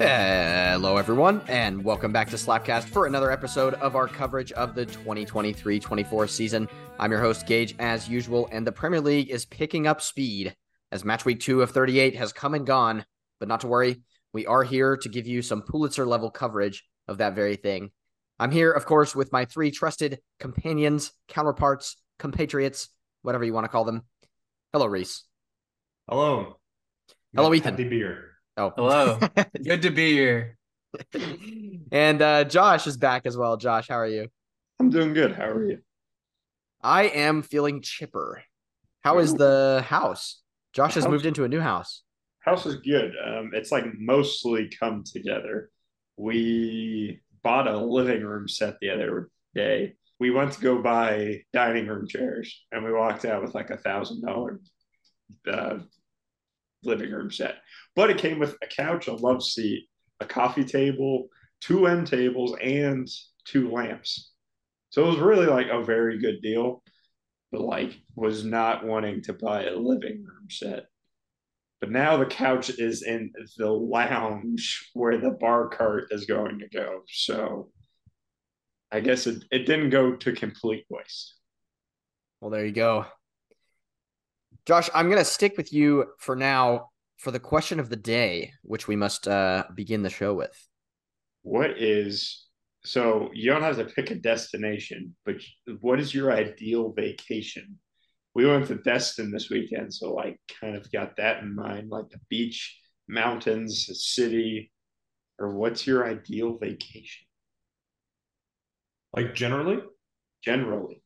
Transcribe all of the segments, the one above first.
Hello, everyone, and welcome back to Slapcast for another episode of our coverage of the 2023-24 season. I'm your host, Gage, as usual, and the Premier League is picking up speed as match week 2 of 38 has come and gone, but not to worry, we are here to give you some Pulitzer-level coverage of that very thing. I'm here, of course, with my three trusted companions, counterparts, compatriots, whatever you want to call them. Hello, Reese. Hello. Hello, Ethan. Happy beer. Oh, hello. Good to be here. And Josh is back as well. Josh, how are you? I'm doing good. How are you? I am feeling chipper. How is the house? Josh has moved into a new house. House is good. It's like mostly come together. We bought a living room set the other day. We went to go buy dining room chairs, and we walked out with like $1,000 living room set. But it came with a couch, a love seat, a coffee table, 2 end tables, and 2 lamps. So it was really like a very good deal, but like was not wanting to buy a living room set. But now the couch is in the lounge where the bar cart is going to go. So I guess it didn't go to complete waste. Well, there you go. Josh, I'm going to stick with you for now for the question of the day, which we must begin the show with. So you don't have to pick a destination, but what is your ideal vacation? We went to Destin this weekend, so like kind of got that in mind, like the beach, mountains, a city, or what's your ideal vacation? Like generally? Generally.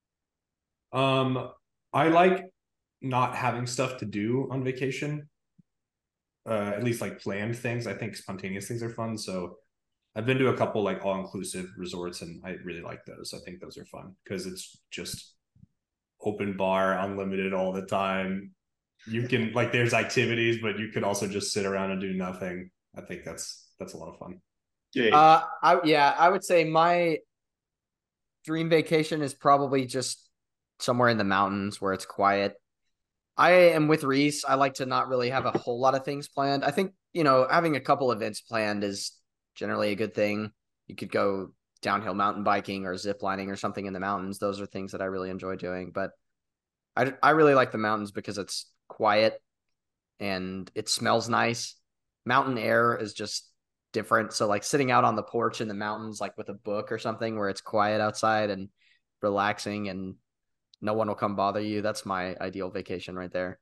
I like not having stuff to do on vacation. At least like planned things. I think spontaneous things are fun. So I've been to a couple like all-inclusive resorts, and I really like those. I think those are fun because it's just open bar, unlimited all the time. You can like there's activities, but you could also just sit around and do nothing. I think that's a lot of fun. Yeah. I would say my dream vacation is probably just somewhere in the mountains where it's quiet. I am with Reese. I like to not really have a whole lot of things planned. I think, having a couple events planned is generally a good thing. You could go downhill mountain biking or zip lining or something in the mountains. Those are things that I really enjoy doing. But I really like the mountains because it's quiet and it smells nice. Mountain air is just different. So like sitting out on the porch in the mountains, like with a book or something where it's quiet outside and relaxing and no one will come bother you. That's my ideal vacation right there.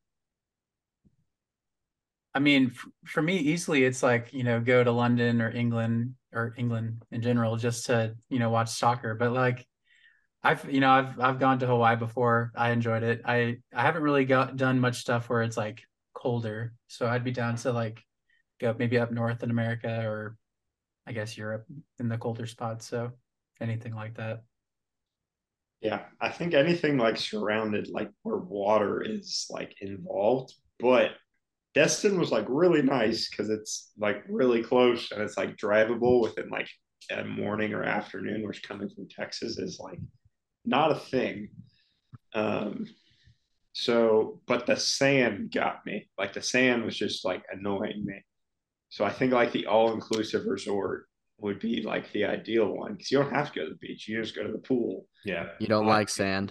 I mean, for me, easily, it's like, go to London or England in general just to, watch soccer. But like, I've gone to Hawaii before. I enjoyed it. I haven't really done much stuff where it's like colder. So I'd be down to like go maybe up north in America or I guess Europe in the colder spots. So anything like that. Yeah, I think anything like surrounded, like where water is like involved. But Destin was like really nice because it's like really close and it's like drivable within like a morning or afternoon, which coming from Texas is like not a thing. Um, but the sand got me. Like the sand was just like annoying me. So I think like the all inclusive resort would be like the ideal one because you don't have to go to the beach. You just go to the pool. Yeah. You don't like sand.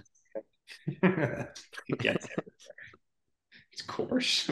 It gets everywhere. It's coarse.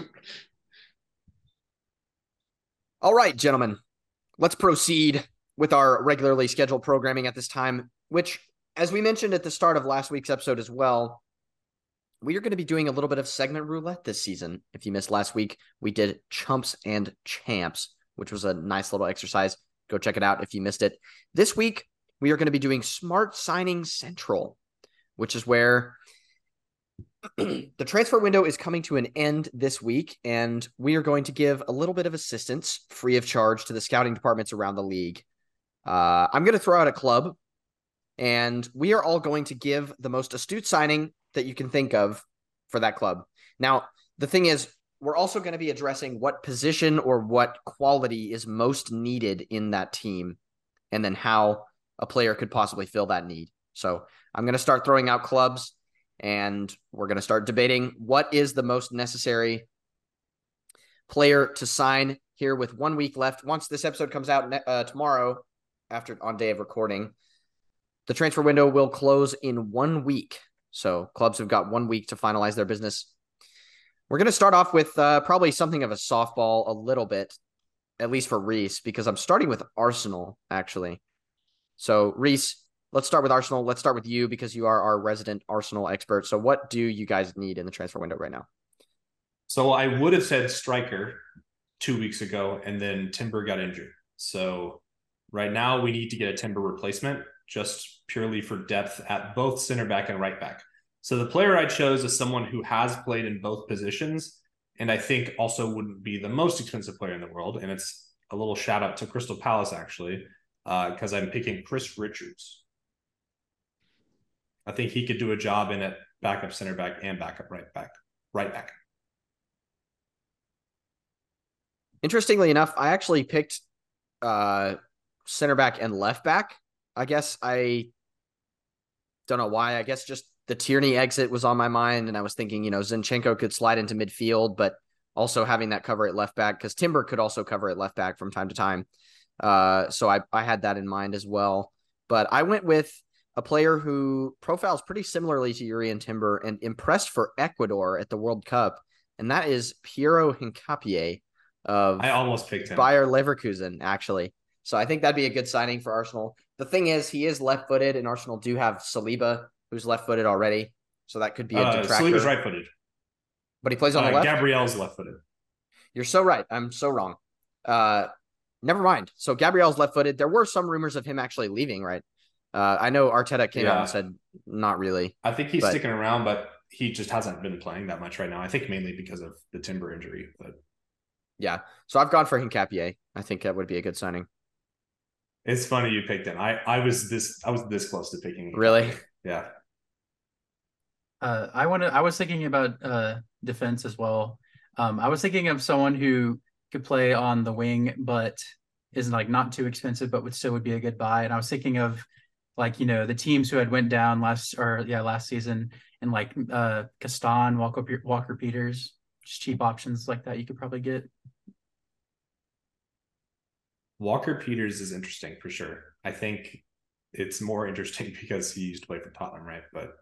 All right, gentlemen, let's proceed with our regularly scheduled programming at this time, which, as we mentioned at the start of last week's episode as well, we are going to be doing a little bit of segment roulette this season. If you missed last week, we did Chumps and Champs, which was a nice little exercise. Go check it out if you missed it. This week, we are going to be doing Smart Signing Central, which is where the transfer window is coming to an end this week, and we are going to give a little bit of assistance free of charge to the scouting departments around the league. I'm going to throw out a club, and we are all going to give the most astute signing that you can think of for that club. Now, the thing is, we're also going to be addressing what position or what quality is most needed in that team, and then how a player could possibly fill that need. So I'm going to start throwing out clubs, and we're going to start debating what is the most necessary player to sign here with 1 week left. Once this episode comes out tomorrow, on day of recording, the transfer window will close in 1 week. So clubs have got 1 week to finalize their business. We're going to start off with probably something of a softball a little bit, at least for Reese, because I'm starting with Arsenal, actually. So, Reese, let's start with Arsenal. Let's start with you because you are our resident Arsenal expert. So what do you guys need in the transfer window right now? So I would have said striker 2 weeks ago, and then Timber got injured. So right now we need to get a Timber replacement just purely for depth at both center back and right back. So the player I chose is someone who has played in both positions, and I think also wouldn't be the most expensive player in the world. And it's a little shout out to Crystal Palace, actually, because I'm picking Chris Richards. I think he could do a job in at backup center back and backup right back. Interestingly enough, I actually picked center back and left back. I guess I don't know why. I guess just the Tierney exit was on my mind, and I was thinking, Zinchenko could slide into midfield, but also having that cover at left back, because Timber could also cover at left back from time to time. So I had that in mind as well. But I went with a player who profiles pretty similarly to Jurrien Timber and impressed for Ecuador at the World Cup, and that is Piero Hincapié of I almost picked him. Bayer Leverkusen, actually. So I think that'd be a good signing for Arsenal. The thing is, he is left-footed, and Arsenal do have Saliba, who's left-footed already. So that could be a detractor. Saliba's right-footed. But he plays on the left? Gabriel's left-footed. You're so right. I'm so wrong. Never mind. So Gabriel's left-footed. There were some rumors of him actually leaving, right? I know Arteta came out and said not really. I think he's sticking around, but he just hasn't been playing that much right now. I think mainly because of the Timber injury. But yeah, so I've gone for Hincapié. I think that would be a good signing. It's funny you picked him. I was this close to picking him. Really? Yeah. I was thinking about defense as well. I was thinking of someone who could play on the wing, but is not too expensive, but would be a good buy. And I was thinking of the teams who had went down last season, and Castan, Walker Peters, just cheap options like that you could probably get. Walker Peters is interesting for sure. I think it's more interesting because he used to play for Tottenham, right? But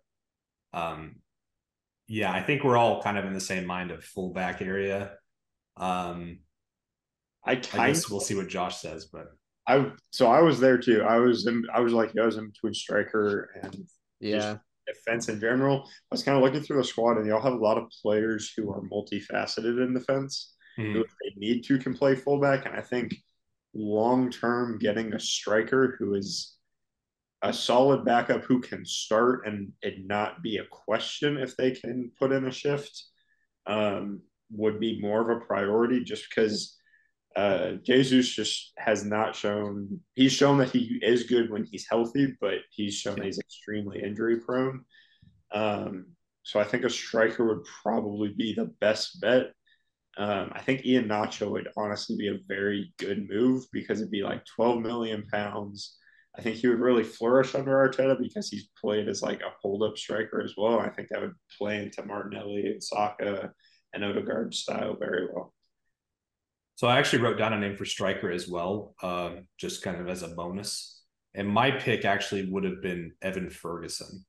yeah, I think we're all kind of in the same mind of fullback area. I guess we'll see what Josh says, but I was there too. I was in between striker and defense in general. I was kind of looking through the squad, and y'all have a lot of players who are multifaceted in defense, who, if they need to, can play fullback. And I think long-term getting a striker who is a solid backup who can start and it not be a question if they can put in a shift would be more of a priority, just because Jesus just has not shown. He's shown that he is good when he's healthy, but he's shown that he's extremely injury prone. So I think a striker would probably be the best bet. I think Iheanacho would honestly be a very good move because it'd be like £12 million. I think he would really flourish under Arteta because he's played as a hold-up striker as well. I think that would play into Martinelli and Saka and Odegaard style very well. So I actually wrote down a name for striker as well, just kind of as a bonus. And my pick actually would have been Evan Ferguson.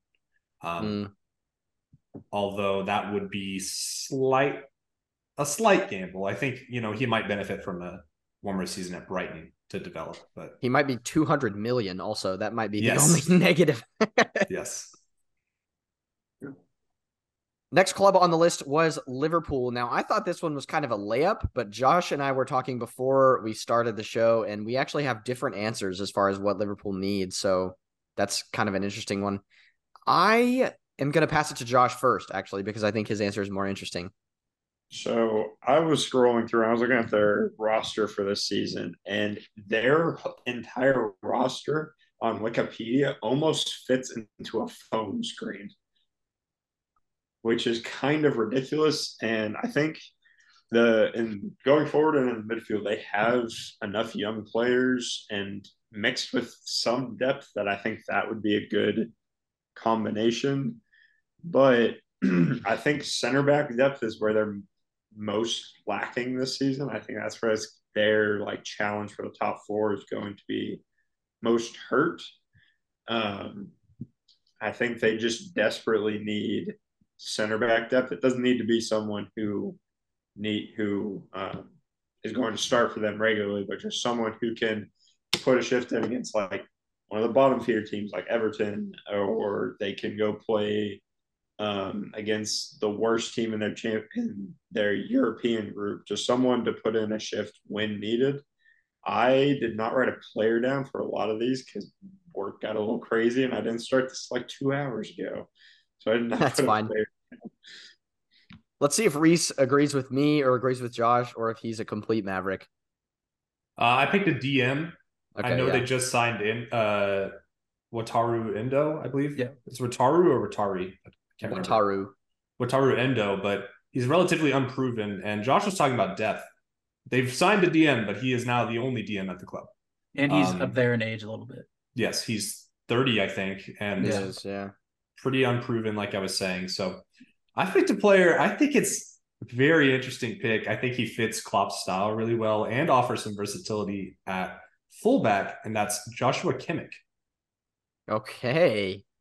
Although that would be a slight gamble. I think, he might benefit from a warmer season at Brighton to develop, but he might be 200 million also. That might be the only negative. Yes. Next club on the list was Liverpool. Now, I thought this one was kind of a layup, but Josh and I were talking before we started the show, and we actually have different answers as far as what Liverpool needs. So that's kind of an interesting one. I am going to pass it to Josh first, actually, because I think his answer is more interesting. So I was scrolling through, I was looking at their roster for this season, and their entire roster on Wikipedia almost fits into a phone screen, which is kind of ridiculous. And I think going forward and in the midfield, they have enough young players and mixed with some depth that I think that would be a good combination. But I think center back depth is where they're most lacking this season. I think that's where it's their like challenge for the top four is going to be most hurt. Um, I think they just desperately need center back depth. It doesn't need to be someone who is going to start for them regularly, but just someone who can put a shift in against like one of the bottom feeder teams like Everton, or they can go play against the worst team in their European group. Just someone to put in a shift when needed. I did not write a player down for a lot of these because work got a little crazy, and I didn't start this like 2 hours ago, so I did not. That's fine. Let's see if Reese agrees with me or agrees with Josh, or if he's a complete maverick. I picked a DM. Okay, I know they just signed in Wataru Endo, I believe. Yeah. It's Wataru or Watari? I can't remember. Wataru Endo, but he's relatively unproven. And Josh was talking about depth. They've signed a DM, but he is now the only DM at the club. And he's up there in age a little bit. Yes, he's 30, I think, and pretty unproven, like I was saying. So I picked a player. I think it's a very interesting pick. I think he fits Klopp's style really well and offers some versatility at fullback, and that's Joshua Kimmich. Okay.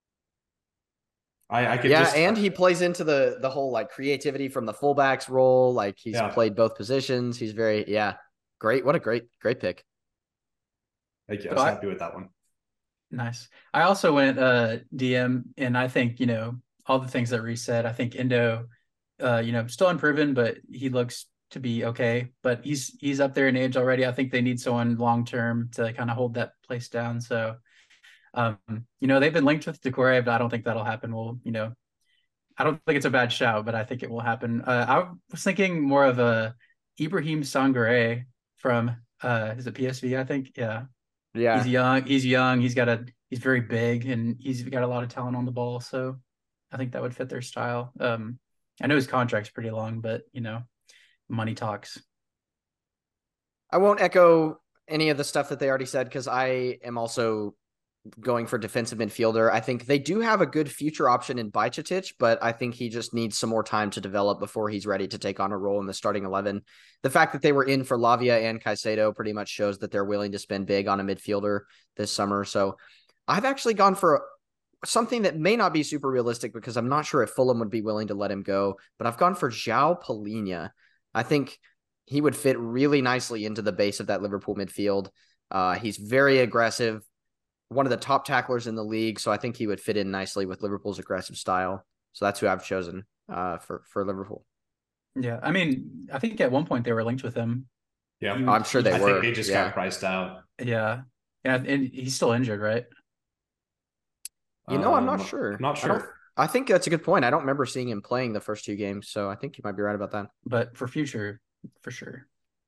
I could and he plays into the whole like creativity from the fullbacks role. Like he's played both positions. He's very great. What a great pick. Thank you. I was happy with that one. Nice. I also went DM, and I think all the things that Reese said. I think Endo, still unproven, but he looks to be okay. But he's up there in age already. I think they need someone long term to kind of hold that place down. So. They've been linked with Doucouré, but I don't think that'll happen. I don't think it's a bad shout, but I think it will happen. I was thinking more of a Ibrahim Sangaré from is it PSV? I think, yeah. He's young. He's very big, and he's got a lot of talent on the ball. So I think that would fit their style. I know his contract's pretty long, but money talks. I won't echo any of the stuff that they already said because I am also going for defensive midfielder. I think they do have a good future option in Bajcetic, but I think he just needs some more time to develop before he's ready to take on a role in the starting 11. The fact that they were in for Lavia and Caicedo pretty much shows that they're willing to spend big on a midfielder this summer. So I've actually gone for something that may not be super realistic because I'm not sure if Fulham would be willing to let him go, but I've gone for João Palhinha. I think he would fit really nicely into the base of that Liverpool midfield. He's very aggressive, one of the top tacklers in the league, so I think he would fit in nicely with Liverpool's aggressive style. So that's who I've chosen for Liverpool. Yeah, I mean, I think at one point they were linked with him. Yeah, I'm sure they were. I think they just got priced out. Yeah, and he's still injured, right? I'm not sure. I'm not sure. I think that's a good point. I don't remember seeing him playing the first two games, so I think you might be right about that. But for future, for sure.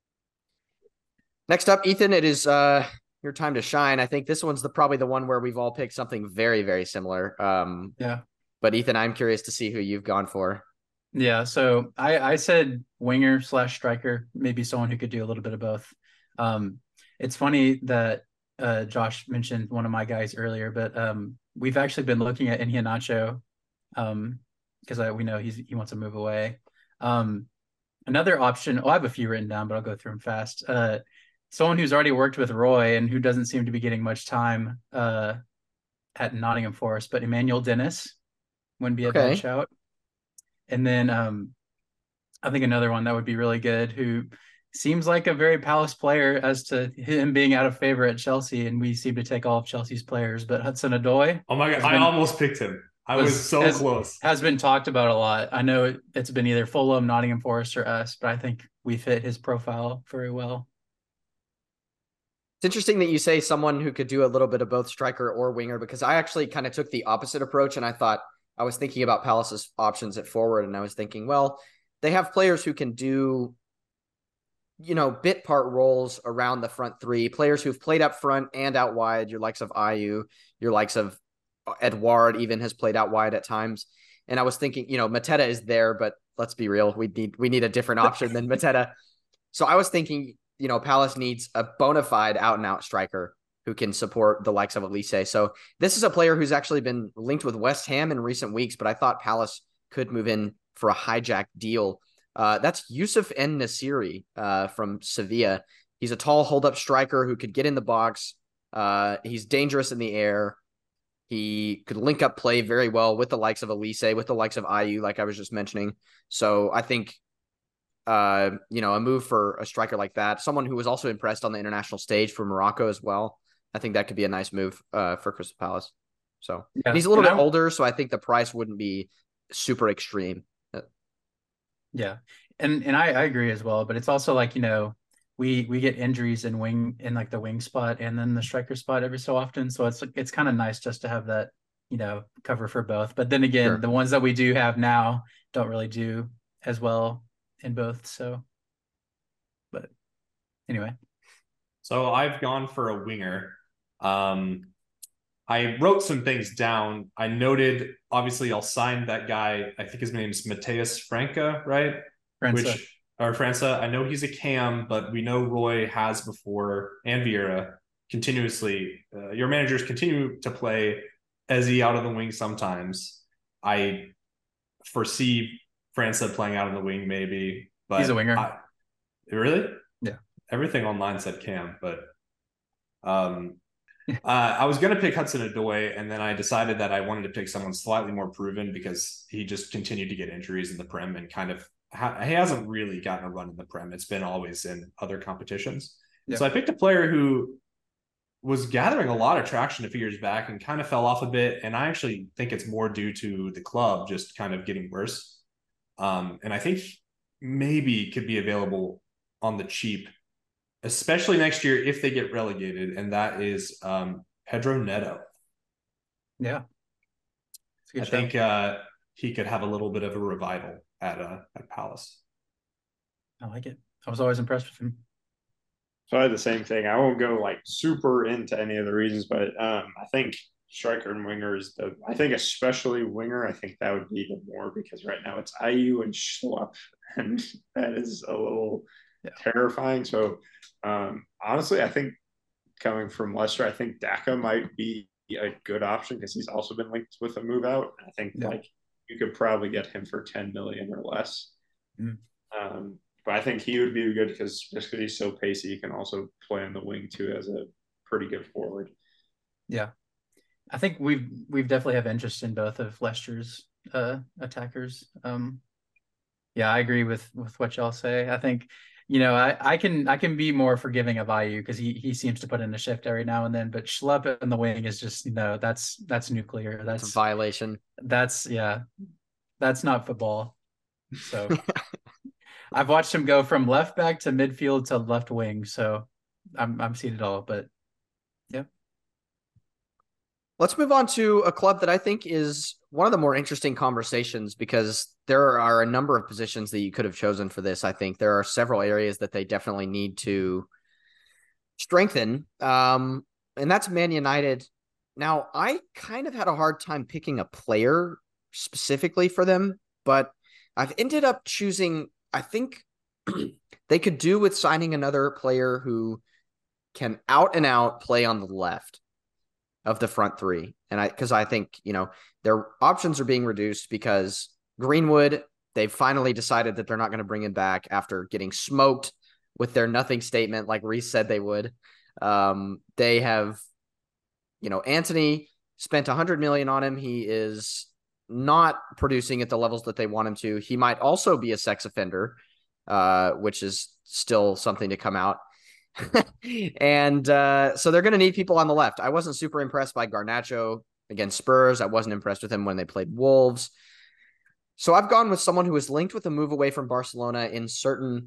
Next up, Ethan, it is your time to shine. I think this one's probably the one where we've all picked something very, very similar. Yeah. But Ethan, I'm curious to see who you've gone for. Yeah. So I said winger / striker, maybe someone who could do a little bit of both. It's funny that Josh mentioned one of my guys earlier, but we've actually been looking at Iheanacho because we know he wants to move away. Another option. I have a few written down, but I'll go through them fast. Someone who's already worked with Roy and who doesn't seem to be getting much time at Nottingham Forest, but Emmanuel Dennis wouldn't be a bad shout. And then I think another one that would be really good, who seems like a very Palace player as to him being out of favor at Chelsea, and we seem to take all of Chelsea's players, but Hudson-Odoi. Oh my God, I almost picked him. I was so close. Has been talked about a lot. I know it's been either Fulham, Nottingham Forest, or us, but I think we fit his profile very well. It's interesting that you say someone who could do a little bit of both striker or winger, because I actually kind of took the opposite approach, and I was thinking about Palace's options at forward, and I was thinking, well, they have players who can do, bit part roles around the front three, players who've played up front and out wide, your likes of Ayew, your likes of Edouard even has played out wide at times. And I was thinking, Mateta is there, but let's be real, we need a different option than Mateta. So I was thinking, Palace needs a bona fide out and out striker who can support the likes of Elise. So this is a player who's actually been linked with West Ham in recent weeks, but I thought Palace could move in for a hijack deal. That's Yusuf En-Nesyri from Sevilla. He's a tall hold-up striker who could get in the box. He's dangerous in the air. He could link up play very well with the likes of Elise, with the likes of Ayew, like I was just mentioning. So I think, a move for a striker like that, someone who was also impressed on the international stage for Morocco as well. I think that could be a nice move for Crystal Palace. So and he's a little bit older, so I think the price wouldn't be super extreme. Yeah, and I agree as well. But it's also like, we get injuries in like the wing spot and then the striker spot every so often. So it's kind of nice just to have that, cover for both. But then again, the ones that we do have now don't really do as well in both. So, but anyway. So I've gone for a winger. I wrote some things down. I noted, obviously, I'll sign that guy. I think his name is Mateus Franca, right? França. I know he's a cam, but we know Roy has before, and Vieira continuously. Your managers continue to play Eze out of the wing sometimes. I foresee França playing out of the wing maybe, but he's a winger. Really? Yeah. Everything online said cam, but I was going to pick Hudson-Odoi, and then I decided that I wanted to pick someone slightly more proven because he just continued to get injuries in the Prem and kind of he hasn't really gotten a run in the Prem. It's been always in other competitions. Yeah. So I picked a player who was gathering a lot of traction a few years back and kind of fell off a bit. And I actually think it's more due to the club just kind of getting worse. And I think maybe could be available on the cheap, especially next year if they get relegated, and that is Pedro Neto. Yeah. I think he could have a little bit of a revival at Palace. I like it. I was always impressed with him. So I had the same thing. I won't go like super into any of the reasons, but I think striker and winger is I think especially winger, I think that would be even more because right now it's Ayew and Schlupp, and that is a little terrifying. So honestly, I think coming from Leicester, I think Daka might be a good option because he's also been linked with a move out. I think like you could probably get him for 10 million or less. But I think he would be good because he's so pacey, he can also play on the wing too as a pretty good forward. Yeah, I think we've definitely have interest in both of Leicester's attackers. Yeah, I agree with what y'all say. I think I can be more forgiving of Ayew because he seems to put in a shift every now and then, but Schlupp in the wing is just that's nuclear. That's a violation. That's not football. So I've watched him go from left back to midfield to left wing, so I'm seeing it all. But yeah. Let's move on to a club that I think is one of the more interesting conversations because there are a number of positions that you could have chosen for this. I think there are several areas that they definitely need to strengthen. And that's Man United. Now, I kind of had a hard time picking a player specifically for them, but I've ended up choosing, I think they could do with signing another player who can out and out play on the left of the front three. And because I think, their options are being reduced because Greenwood, they've finally decided that they're not going to bring him back after getting smoked with their nothing statement, like Reece said they would. They have, Antony spent 100 million on him. He is not producing at the levels that they want him to. He might also be a sex offender, which is still something to come out. And so they're going to need people on the left. I wasn't super impressed by Garnacho against Spurs. I wasn't impressed with him when they played Wolves. So I've gone with someone who is linked with a move away from Barcelona in certain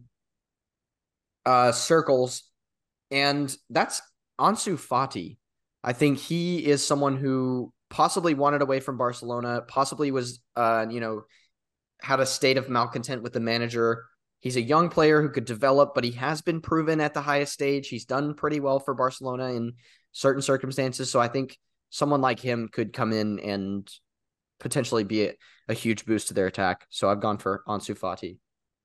circles, and that's Ansu Fati. I think he is someone who possibly wanted away from Barcelona, possibly was, had a state of malcontent with the manager. He's a young player who could develop, but he has been proven at the highest stage. He's done pretty well for Barcelona in certain circumstances. So I think someone like him could come in and potentially be a huge boost to their attack. So I've gone for Ansu Fati.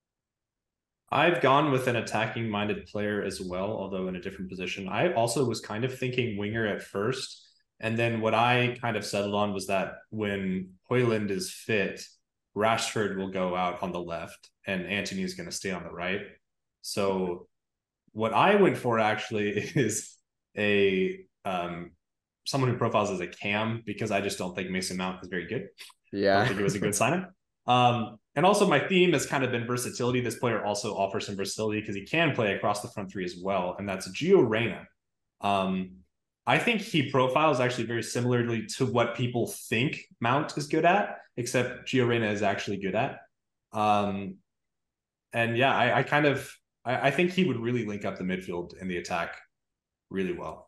I've gone with an attacking-minded player as well, although in a different position. I also was kind of thinking winger at first. And then what I kind of settled on was that when Højlund is fit, Rashford will go out on the left, and Antony is going to stay on the right. So what I went for actually is a someone who profiles as a cam, because I just don't think Mason Mount is very good. I don't think it was a good sign up. And also my theme has kind of been versatility. This player also offers some versatility because he can play across the front three as well, and that's Gio Reyna. I think he profiles actually very similarly to what people think Mount is good at, except Gio Reyna is actually good at. And yeah, I think he would really link up the midfield and the attack really well.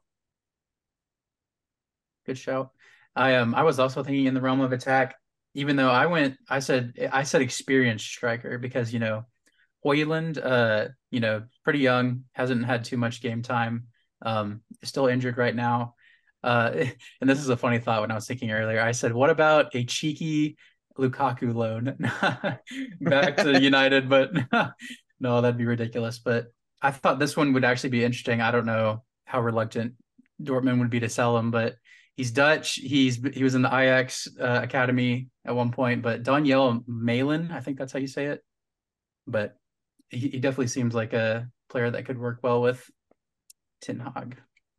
Good shout. I was also thinking in the realm of attack, even though I said experienced striker because, Hoyland, pretty young, hasn't had too much game time, is still injured right now. And this is a funny thought when I was thinking earlier. I said, what about a cheeky Lukaku loan back to United? But no, that'd be ridiculous. But I thought this one would actually be interesting. I don't know how reluctant Dortmund would be to sell him, but he's Dutch. He was in the Ajax academy at one point, but Daniel Malin, I think that's how you say it. But he definitely seems like a player that could work well with Ten Hag.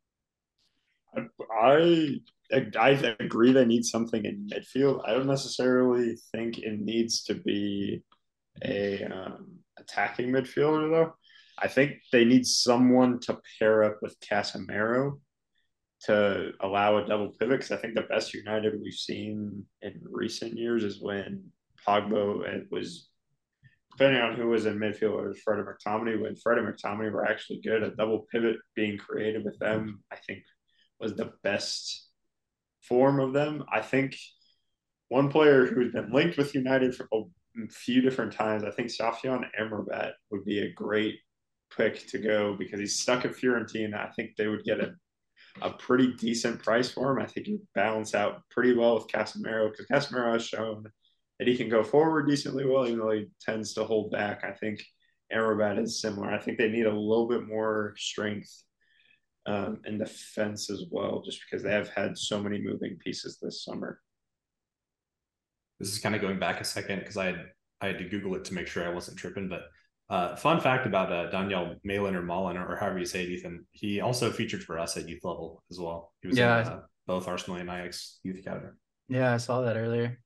I agree they need something in midfield. I don't necessarily think it needs to be a attacking midfielder though. I think they need someone to pair up with Casemiro to allow a double pivot, because I think the best United we've seen in recent years is when Pogba was, depending on who was in midfield, or Fred and McTominay. When Fred and McTominay were actually good, a double pivot being created with them, I think, was the best form of them. I think one player who's been linked with United for a few different times, I think Sofyan Amrabat would be a great pick to go, because he's stuck at Fiorentina. I think they would get a pretty decent price for him. I think he'd balance out pretty well with Casemiro, because Casemiro has shown that he can go forward decently well, even though he tends to hold back. I think Amrabat is similar. I think they need a little bit more strength in defense as well, just because they have had so many moving pieces this summer. This is kind of going back a second because I had to Google it to make sure I wasn't tripping. But fun fact about Daniel Malin or Malin, or however you say it, Ethan, he also featured for us at youth level as well. He was in both Arsenal and Ajax youth academy. Yeah, I saw that earlier.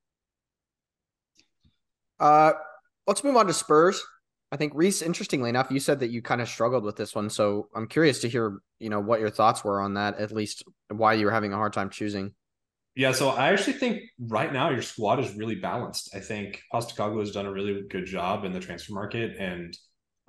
Let's move on to Spurs. I think, Reese, interestingly enough, you said that you kind of struggled with this one. So I'm curious to hear, what your thoughts were on that, at least why you were having a hard time choosing. Yeah, so I actually think right now your squad is really balanced. I think Postecoglou has done a really good job in the transfer market and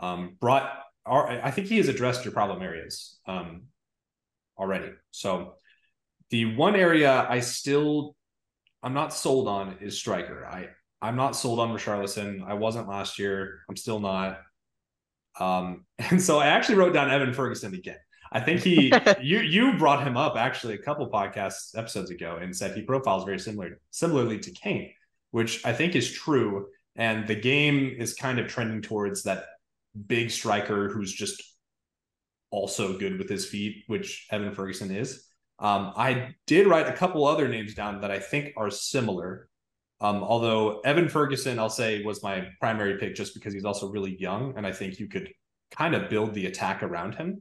I think he has addressed your problem areas already. So the one area I'm not sold on is striker. I'm not sold on Richarlison. I wasn't last year. I'm still not. And so I actually wrote down Evan Ferguson again. I think you brought him up actually a couple podcast episodes ago and said he profiles very similarly to Kane, which I think is true. And the game is kind of trending towards that big striker who's just also good with his feet, which Evan Ferguson is. I did write a couple other names down that I think are similar. Although Evan Ferguson, I'll say, was my primary pick just because he's also really young, and I think you could kind of build the attack around him.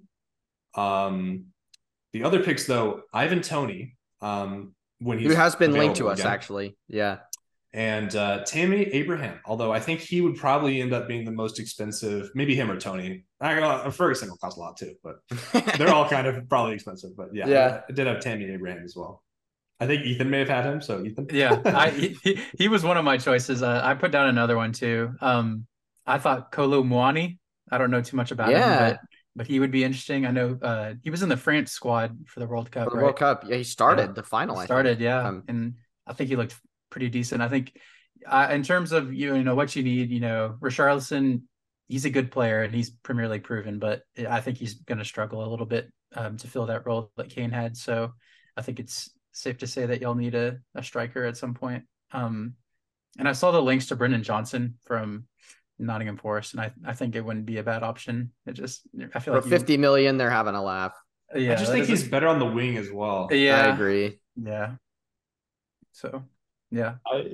The other picks, though, Ivan Toney, when he's who has been linked to us, again, actually, yeah, and Tammy Abraham. Although I think he would probably end up being the most expensive, maybe him or Toney. Ferguson will cost a lot too, but they're all kind of probably expensive. But yeah, I did have Tammy Abraham as well. I think Ethan may have had him. So Ethan, yeah, he was one of my choices. I put down another one too. I thought Kolo Muani. I don't know too much about him, but he would be interesting. I know he was in the France squad for the World Cup. World Cup, yeah, he started the final. And I think he looked pretty decent. I think in terms of what you need, Richarlison, he's a good player and he's Premier League proven, but I think he's going to struggle a little bit to fill that role that Kane had. So I think it's safe to say that you'll need a striker at some point. And I saw the links to Brendan Johnson from Nottingham Forest, and I think it wouldn't be a bad option. I feel for like 50 million, they're having a laugh. Yeah, I just think he's better on the wing as well. Yeah, I agree. Yeah. So, yeah.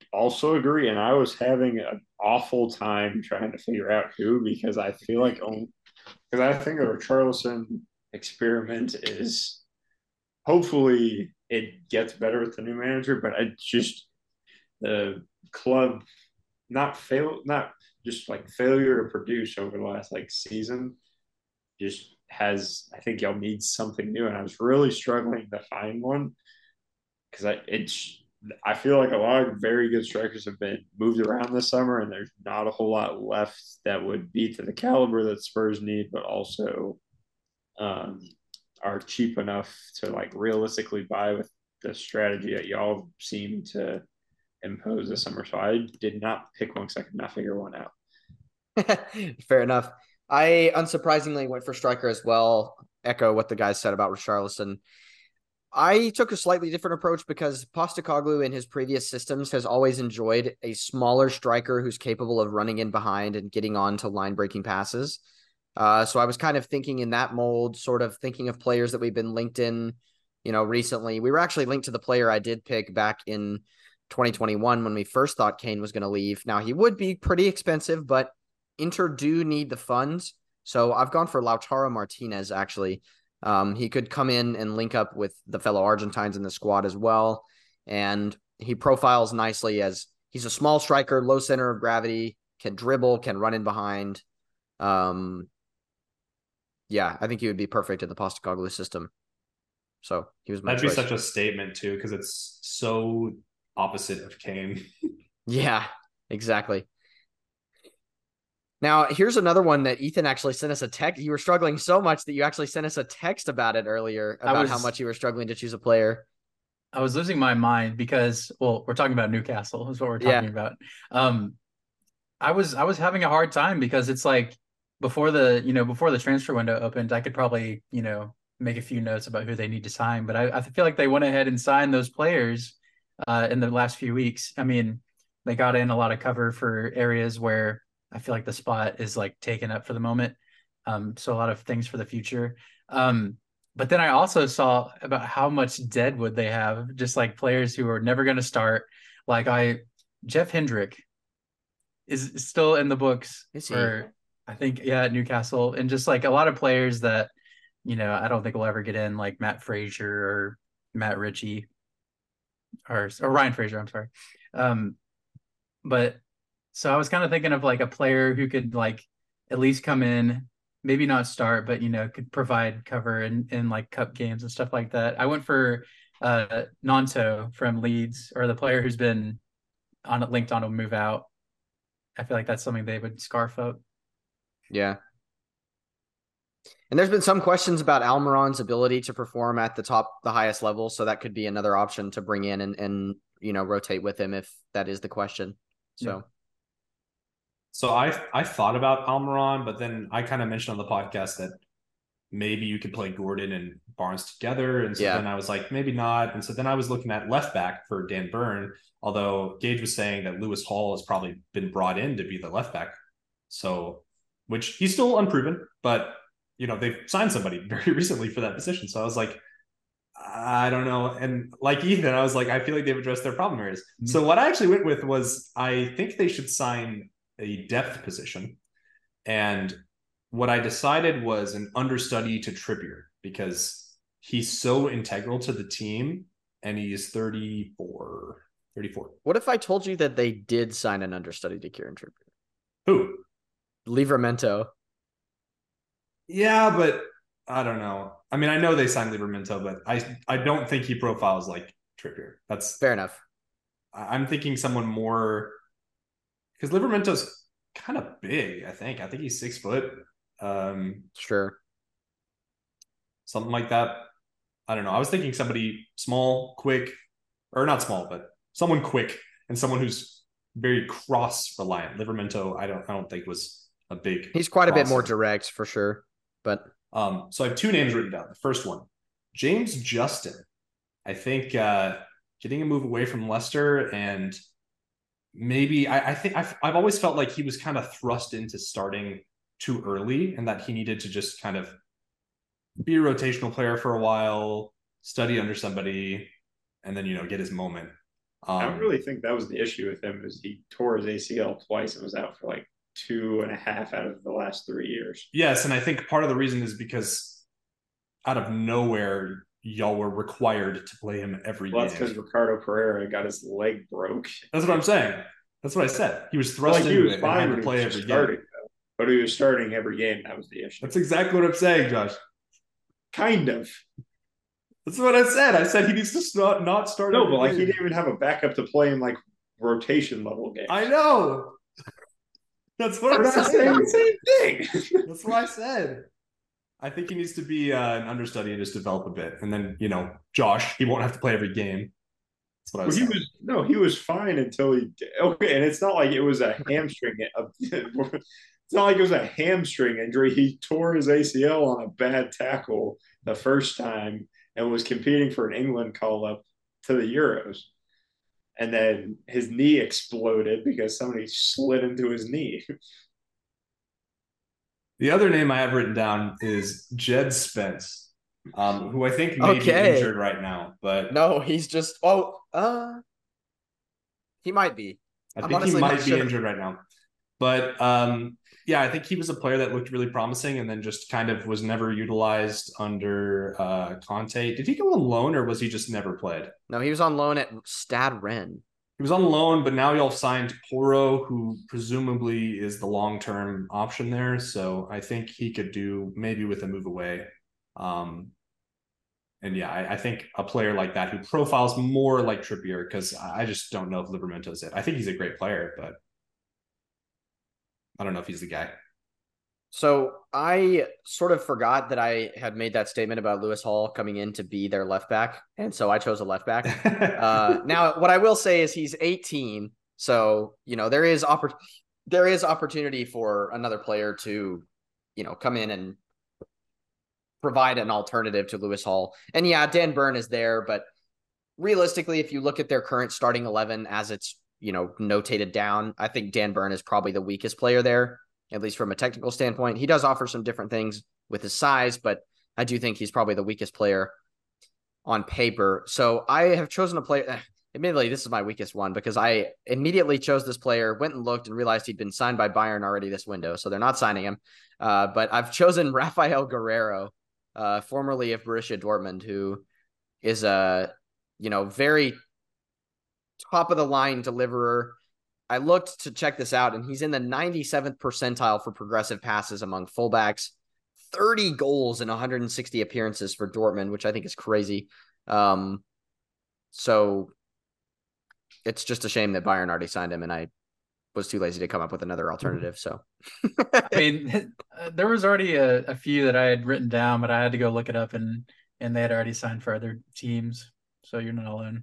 also agree, and I was having an awful time trying to figure out who because I feel like because I think the Richarlison experiment is hopefully it gets better with the new manager, but I just the club not just like failure to produce over the last like season just has I think y'all need something new, and I was really struggling to find one because I feel like a lot of very good strikers have been moved around this summer, and there's not a whole lot left that would be to the caliber that Spurs need, but also um, are cheap enough to like realistically buy with the strategy that y'all seem to impose this summer. So I did not pick one because I could not figure one out. Fair enough. I unsurprisingly went for striker as well. Echo what the guys said about Richarlison. I took a slightly different approach because Postecoglou in his previous systems has always enjoyed a smaller striker who's capable of running in behind and getting on to line breaking passes. So I was kind of thinking in that mold, sort of thinking of players that we've been linked in, recently. We were actually linked to the player I did pick back in 2021 when we first thought Kane was going to leave. Now he would be pretty expensive, but Inter do need the funds. So I've gone for Lautaro Martinez, actually. He could come in and link up with the fellow Argentines in the squad as well. And he profiles nicely as he's a small striker, low center of gravity, can dribble, can run in behind. Yeah, I think he would be perfect in the Postecoglou system. So he was my That'd be choice. such a statement too, because it's so opposite of Kane. Yeah, exactly. Now, here's another one that Ethan actually sent us a text. You were struggling so much that you actually sent us a text about it earlier about how much you were struggling to choose a player. I was losing my mind because, well, we're talking about Newcastle is what we're talking about. I was having a hard time because it's like before the transfer window opened, I could probably, make a few notes about who they need to sign, but I feel like they went ahead and signed those players in the last few weeks. I mean, they got in a lot of cover for areas where I feel like the spot is like taken up for the moment. So a lot of things for the future. But then I also saw about how much deadwood they have, just like players who are never going to start. Jeff Hendrick is still in the books Is he? for, I think, at Newcastle, and just like a lot of players that, I don't think will ever get in, like Matt Frazier or Matt Ritchie or Ryan Frazier. I'm sorry. But so I was kind of thinking of like a player who could like at least come in, maybe not start, but could provide cover in like cup games and stuff like that. I went for Nonto from Leeds, or the player who's been linked on a move out. I feel like that's something they would scarf up. Yeah. And there's been some questions about Almiron's ability to perform at the highest level. So that could be another option to bring in and rotate with him if that is the question. So. Yeah. So I thought about Almiron, but then I kind of mentioned on the podcast that maybe you could play Gordon and Barnes together. And so then I was like, maybe not. And so then I was looking at left back for Dan Burn, although Gage was saying that Lewis Hall has probably been brought in to be the left back. So, which he's still unproven, but they've signed somebody very recently for that position. So I was like, I don't know. And like Ethan, I was like, I feel like they've addressed their problem areas. Mm-hmm. So what I actually went with was I think they should sign a depth position. And what I decided was an understudy to Trippier because he's so integral to the team and he's 34. What if I told you that they did sign an understudy to Kieran Trippier? Who? Livramento. Yeah, but I don't know. I mean, I know they signed Livramento, but I don't think he profiles like Trippier. That's fair enough. I'm thinking someone more because Livramento's kind of big. I think he's 6 foot. Sure. Something like that. I don't know. I was thinking somebody small, quick, or not small, but someone quick and someone who's very cross reliant. Livramento, I don't think was a big. He's quite a bit more direct for sure. But so I have 2 names written down. The first one, James Justin. I think getting a move away from Leicester, and maybe I think I've always felt like he was kind of thrust into starting too early, and that he needed to just kind of be a rotational player for a while, study under somebody, and then get his moment. I don't really think that was the issue with him. Is he tore his ACL twice and was out for like 2.5 out of the last 3 years. Yes, and I think part of the reason is because out of nowhere, y'all were required to play him every Well, game. that's because Ricardo Pereira got his leg broke. That's what I'm saying. That's what I said. He was thrust into it and had to play every game. But he was starting every game. That was the issue. That's exactly what I'm saying, Josh. Kind of. That's what I said. I said he needs to not start. No, but like he didn't even have a backup to play in like rotation level games. I know. That's what I'm saying. The same thing. That's what I said. I think he needs to be an understudy and just develop a bit, and then Josh, he won't have to play every game. That's what I was saying. He was fine until he. Okay, and it's not like it was a hamstring. It's not like it was a hamstring injury. He tore his ACL on a bad tackle the first time and was competing for an England call up to the Euros. And then his knee exploded because somebody slid into his knee. The other name I have written down is Jed Spence, who I think may be injured right now. But no, he's just he might be. I think he might be injured right now. But yeah, I think he was a player that looked really promising and then just kind of was never utilized under Conte. Did he go on loan or was he just never played? No, he was on loan at Stade Rennes. He was on loan, but now y'all signed Porro, who presumably is the long-term option there. So I think he could do maybe with a move away. And yeah, I think a player like that who profiles more like Trippier, because I just don't know if Livermento's it. I think he's a great player, but I don't know if he's the guy. So I sort of forgot that I had made that statement about Lewis Hall coming in to be their left back. And so I chose a left back. Now, what I will say is he's 18. So, there is opportunity for another player to, come in and provide an alternative to Lewis Hall. And yeah, Dan Burn is there. But realistically, if you look at their current starting 11 as it's, notated down, I think Dan Burn is probably the weakest player there, at least from a technical standpoint. He does offer some different things with his size, but I do think he's probably the weakest player on paper. So I have chosen a player. Admittedly, this is my weakest one because I immediately chose this player, went and looked and realized he'd been signed by Bayern already this window. So they're not signing him. But I've chosen Rafael Guerrero, formerly of Borussia Dortmund, who is a, very top of the line deliverer. I looked to check this out, and he's in the 97th percentile for progressive passes among fullbacks. 30 goals in 160 appearances for Dortmund, which I think is crazy. So it's just a shame that Bayern already signed him, and I was too lazy to come up with another alternative. So, I mean, there was already a few that I had written down, but I had to go look it up, and they had already signed for other teams. So you're not alone.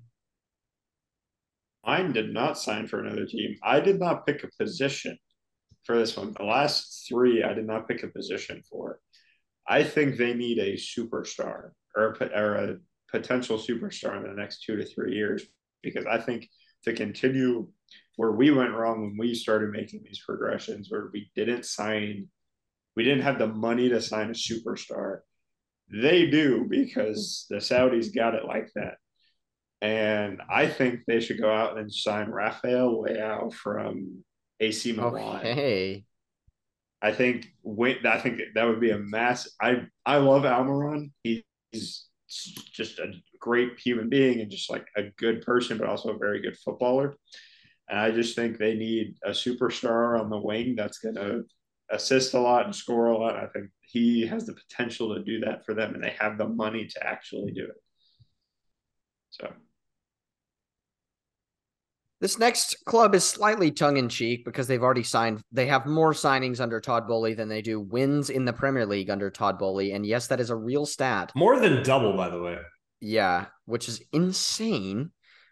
Mine did not sign for another team. I did not pick a position for this one. The last three, I did not pick a position for. I think they need a superstar or a potential superstar in the next 2 to 3 years, because I think to continue where we went wrong when we started making these progressions, where we didn't have the money to sign a superstar. They do, because the Saudis got it like that. And I think they should go out and sign Rafael Leao from AC Milan. Okay. I think that would be a massive. I love Almiron. He's just a great human being and just like a good person, but also a very good footballer. And I just think they need a superstar on the wing that's going to assist a lot and score a lot. I think he has the potential to do that for them, and they have the money to actually do it. So this next club is slightly tongue-in-cheek because they have more signings under Todd Boehly than they do wins in the Premier League under Todd Boehly. And yes, that is a real stat. More than double, by the way. Yeah, which is insane.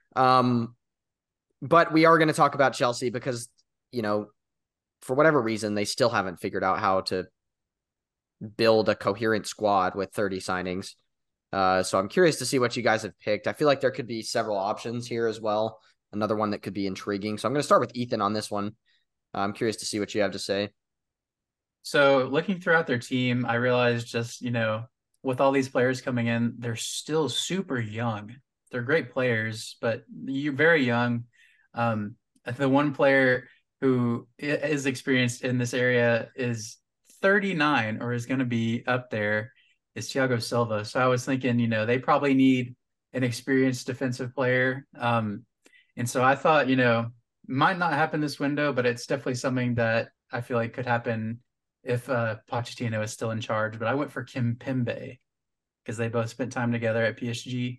But we are going to talk about Chelsea because, for whatever reason, they still haven't figured out how to build a coherent squad with 30 signings. So I'm curious to see what you guys have picked. I feel like there could be several options here as well. Another one that could be intriguing. So I'm going to start with Ethan on this one. I'm curious to see what you have to say. So looking throughout their team, I realized just, with all these players coming in, they're still super young. they're great players, but you're very young. The one player who is experienced in this area is 39 or is going to be up there is Thiago Silva. So I was thinking, they probably need an experienced defensive player. And so I thought, might not happen this window, but it's definitely something that I feel like could happen if Pochettino is still in charge. But I went for Kimpembe because they both spent time together at PSG.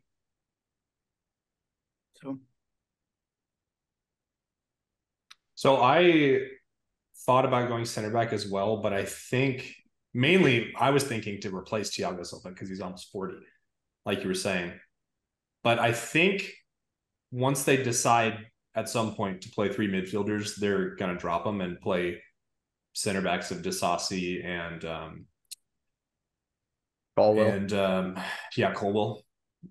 So I thought about going center back as well, but I think mainly I was thinking to replace Thiago Silva because he's almost 40, like you were saying. But I think once they decide at some point to play three midfielders, they're going to drop them and play center backs of Disasi and Colwill. Colwill.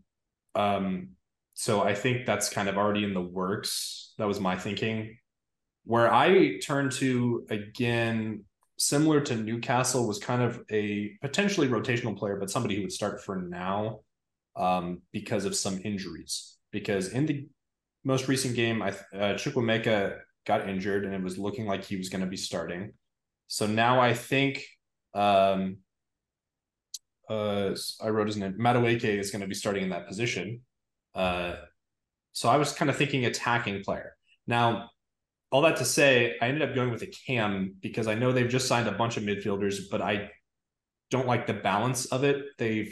So I think that's kind of already in the works. That was my thinking. Where I turned to, again, similar to Newcastle, was kind of a potentially rotational player, but somebody who would start for now because of some injuries. Because in the most recent game, Chukwuemeka got injured, and it was looking like he was going to be starting. So now I think I wrote his name. Madueke is going to be starting in that position. So I was kind of thinking attacking player. Now, all that to say, I ended up going with a Cam because I know they've just signed a bunch of midfielders, but I don't like the balance of it.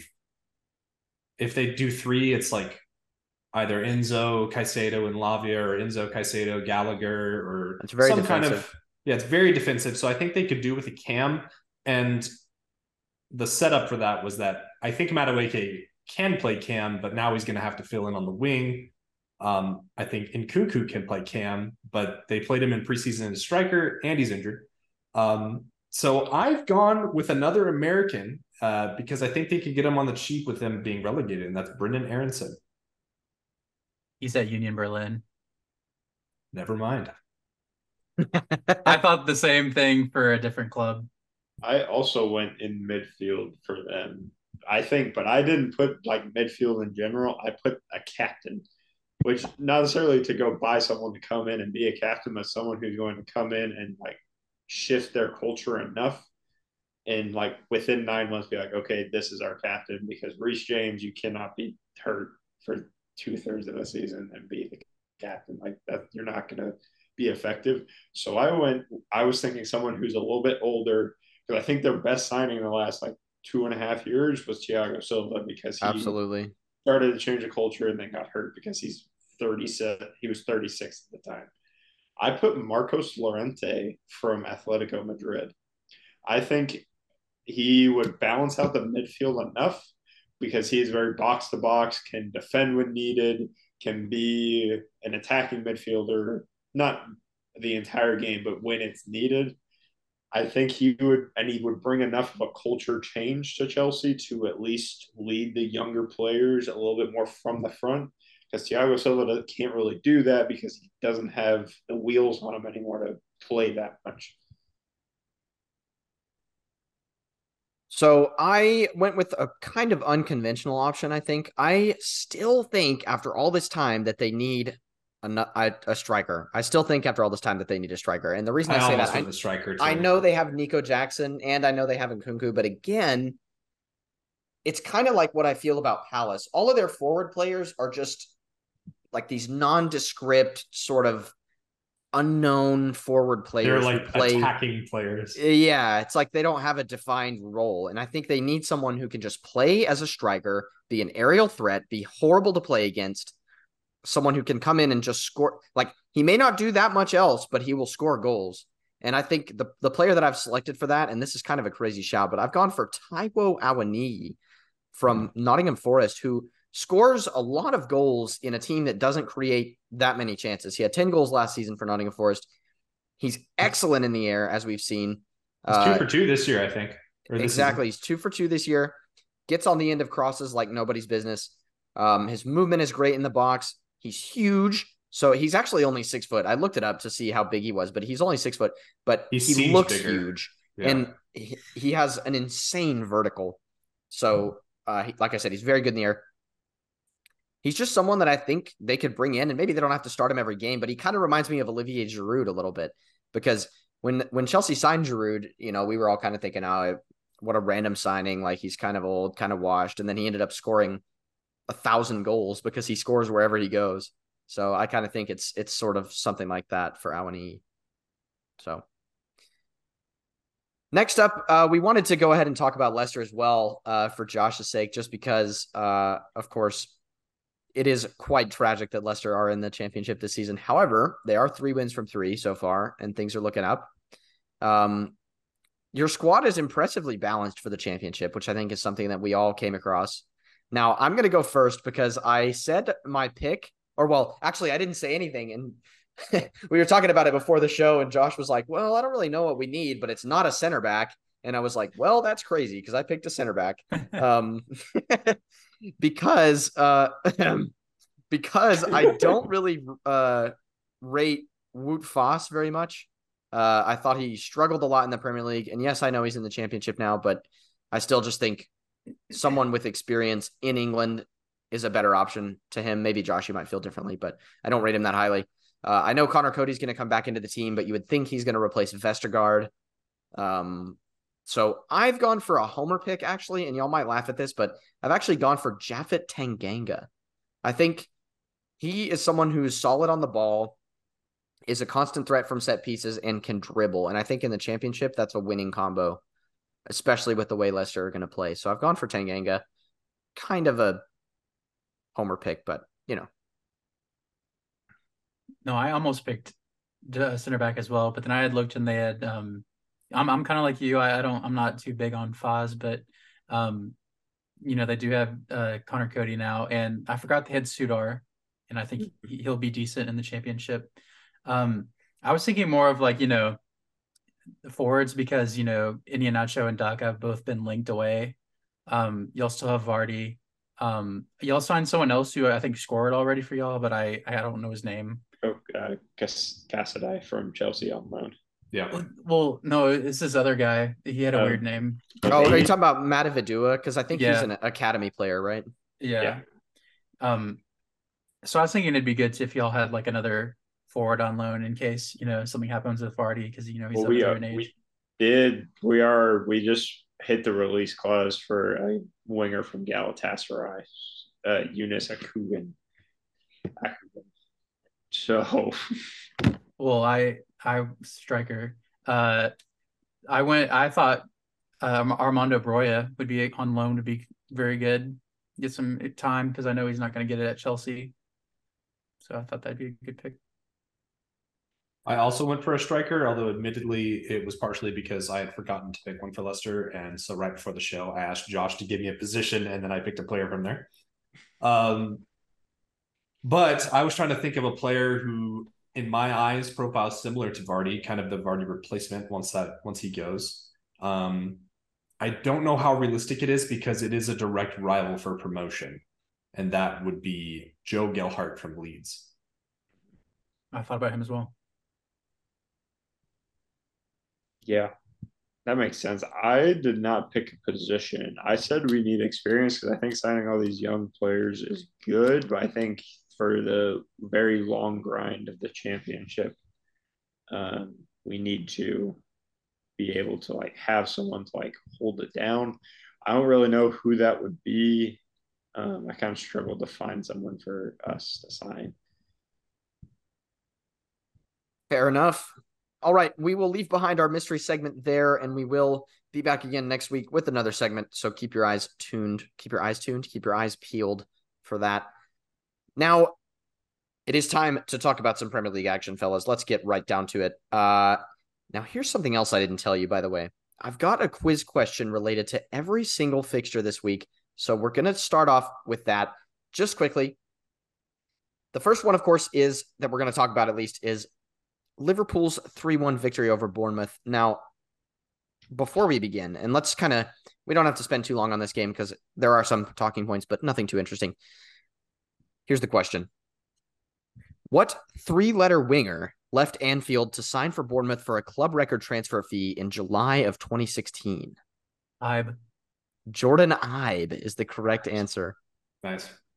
If they do three, it's like either Enzo, Caicedo, and Lavia, or Enzo, Caicedo, Gallagher, or it's very some defensive. kind of it's very defensive. So I think they could do with a Cam, and the setup for that was that I think Madueke can play Cam, but now he's going to have to fill in on the wing. I think Nkunku can play Cam, but they played him in preseason as striker, and he's injured. So I've gone with another American because I think they could get him on the cheap with them being relegated, and that's Brendan Aronson. He's at Union Berlin. Never mind. I thought the same thing for a different club. I also went in midfield for them, I think, but I didn't put like midfield in general. I put a captain, which not necessarily to go buy someone to come in and be a captain, but someone who's going to come in and like shift their culture enough and like within 9 months be like, okay, this is our captain, because Reece James, you cannot be hurt for 2/3 of the season and be the captain like that. You're not going to be effective. So I was thinking someone who's a little bit older, because I think their best signing in the last like 2.5 years was Thiago Silva, because he Absolutely started to change the culture and then got hurt because he's 37. He was 36 at the time. I put Marcos Llorente from Atletico Madrid. I think he would balance out the midfield enough because he is very box to box, can defend when needed, can be an attacking midfielder, not the entire game, but when it's needed. I think he would bring enough of a culture change to Chelsea to at least lead the younger players a little bit more from the front, because Thiago Silva can't really do that because he doesn't have the wheels on him anymore to play that much. So I went with a kind of unconventional option, I think. I still think after all this time that they need a striker. I still think after all this time that they need a striker. And the reason I say that, a striker too. I know they have Nico Jackson and I know they have Nkunku, but again, it's kind of like what I feel about Palace. All of their forward players are just like these nondescript sort of unknown forward players. They're like attacking players. Yeah, it's like they don't have a defined role. And I think they need someone who can just play as a striker, be an aerial threat, be horrible to play against, someone who can come in and just score. Like, he may not do that much else, but he will score goals. And I think the player that I've selected for that, and this is kind of a crazy shout, but I've gone for Taiwo Awoniyi from Nottingham Forest, who scores a lot of goals in a team that doesn't create that many chances. He had 10 goals last season for Nottingham Forest. He's excellent in the air, as we've seen. He's 2 for 2 this year, I think. Exactly. He's 2 for 2 this year. Gets on the end of crosses like nobody's business. His movement is great in the box. He's huge. So he's actually only 6 foot. I looked it up to see how big he was, but he's only 6 foot. But he looks bigger. Huge. Yeah. And he has an insane vertical. So, like I said, he's very good in the air. he's just someone that I think they could bring in, and maybe they don't have to start him every game, but he kind of reminds me of Olivier Giroud a little bit, because when Chelsea signed Giroud, we were all kind of thinking, oh, what a random signing. Like, he's kind of old, kind of washed. And then he ended up scoring 1,000 goals because he scores wherever he goes. So I kind of think it's sort of something like that for Awoniyi. So next up, we wanted to go ahead and talk about Leicester as well, for Josh's sake, just because, of course, it is quite tragic that Leicester are in the championship this season. However, they are 3 wins from 3 so far, and things are looking up. Your squad is impressively balanced for the championship, which I think is something that we all came across. Now, I'm going to go first because I said my pick, or well, actually, I didn't say anything. And we were talking about it before the show, and Josh was like, well, I don't really know what we need, but it's not a center back. And I was like, well, that's crazy because I picked a center back. Because because I don't really rate Wout Faes very much. I thought he struggled a lot in the Premier League. And yes, I know he's in the championship now, but I still just think someone with experience in England is a better option to him. Maybe Josh, you might feel differently, but I don't rate him that highly. I know Connor Cody's going to come back into the team, but you would think he's going to replace Vestergaard. So I've gone for a homer pick, actually, and y'all might laugh at this, but I've actually gone for Japhet Tanganga. I think he is someone who is solid on the ball, is a constant threat from set pieces, and can dribble. And I think in the championship, that's a winning combo, especially with the way Leicester are going to play. So I've gone for Tanganga. Kind of a homer pick, but, No, I almost picked the center back as well, but then I had looked and they had I'm kind of like you. I'm not too big on Foz, but they do have Connor Cody now, and I forgot they had Sudar, and I think he'll be decent in the championship. I was thinking more of like, the forwards because, Iheanacho and Daka have both been linked away. You'll still have Vardy. Y'all signed someone else who I think scored already for y'all, but I don't know his name. Oh, Cassidy from Chelsea on loan. Yeah. Well, no, it's this other guy. He had a weird name. Oh, are you talking about Matavadua? Because I think he's an academy player, right? Yeah. So I was thinking it'd be good if y'all had like another forward on loan in case, something happens with Vardy because, he's up there in age. We just hit the release clause for a winger from Galatasaray, Yunus Akugin. So, well, I striker. I thought Armando Broya would be on loan, would be very good. Get some time because I know he's not going to get it at Chelsea. So I thought that'd be a good pick. I also went for a striker, although admittedly it was partially because I had forgotten to pick one for Leicester. And so right before the show, I asked Josh to give me a position and then I picked a player from there. But I was trying to think of a player who, in my eyes, profiles similar to Vardy, kind of the Vardy replacement once he goes. I don't know how realistic it is because it is a direct rival for promotion, and that would be Joe Gelhardt from Leeds. I thought about him as well. Yeah, that makes sense. I did not pick a position. I said we need experience because I think signing all these young players is good, but I think for the very long grind of the championship, we need to be able to like have someone to like hold it down. I don't really know who that would be. I kind of struggled to find someone for us to sign. Fair enough. All right, we will leave behind our mystery segment there, and we will be back again next week with another segment. So keep your eyes tuned, keep your eyes peeled for that. Now, it is time to talk about some Premier League action, fellas. Let's get right down to it. Now, here's something else I didn't tell you, by the way. I've got a quiz question related to every single fixture this week, so we're going to start off with that just quickly. The first one, of course, is that we're going to talk about at least is Liverpool's 3-1 victory over Bournemouth. Now, before we begin, and we don't have to spend too long on this game because there are some talking points, but nothing too interesting. Here's the question. What 3-letter winger left Anfield to sign for Bournemouth for a club record transfer fee in July of 2016? Ibe. Jordan Ibe is the correct answer. Nice.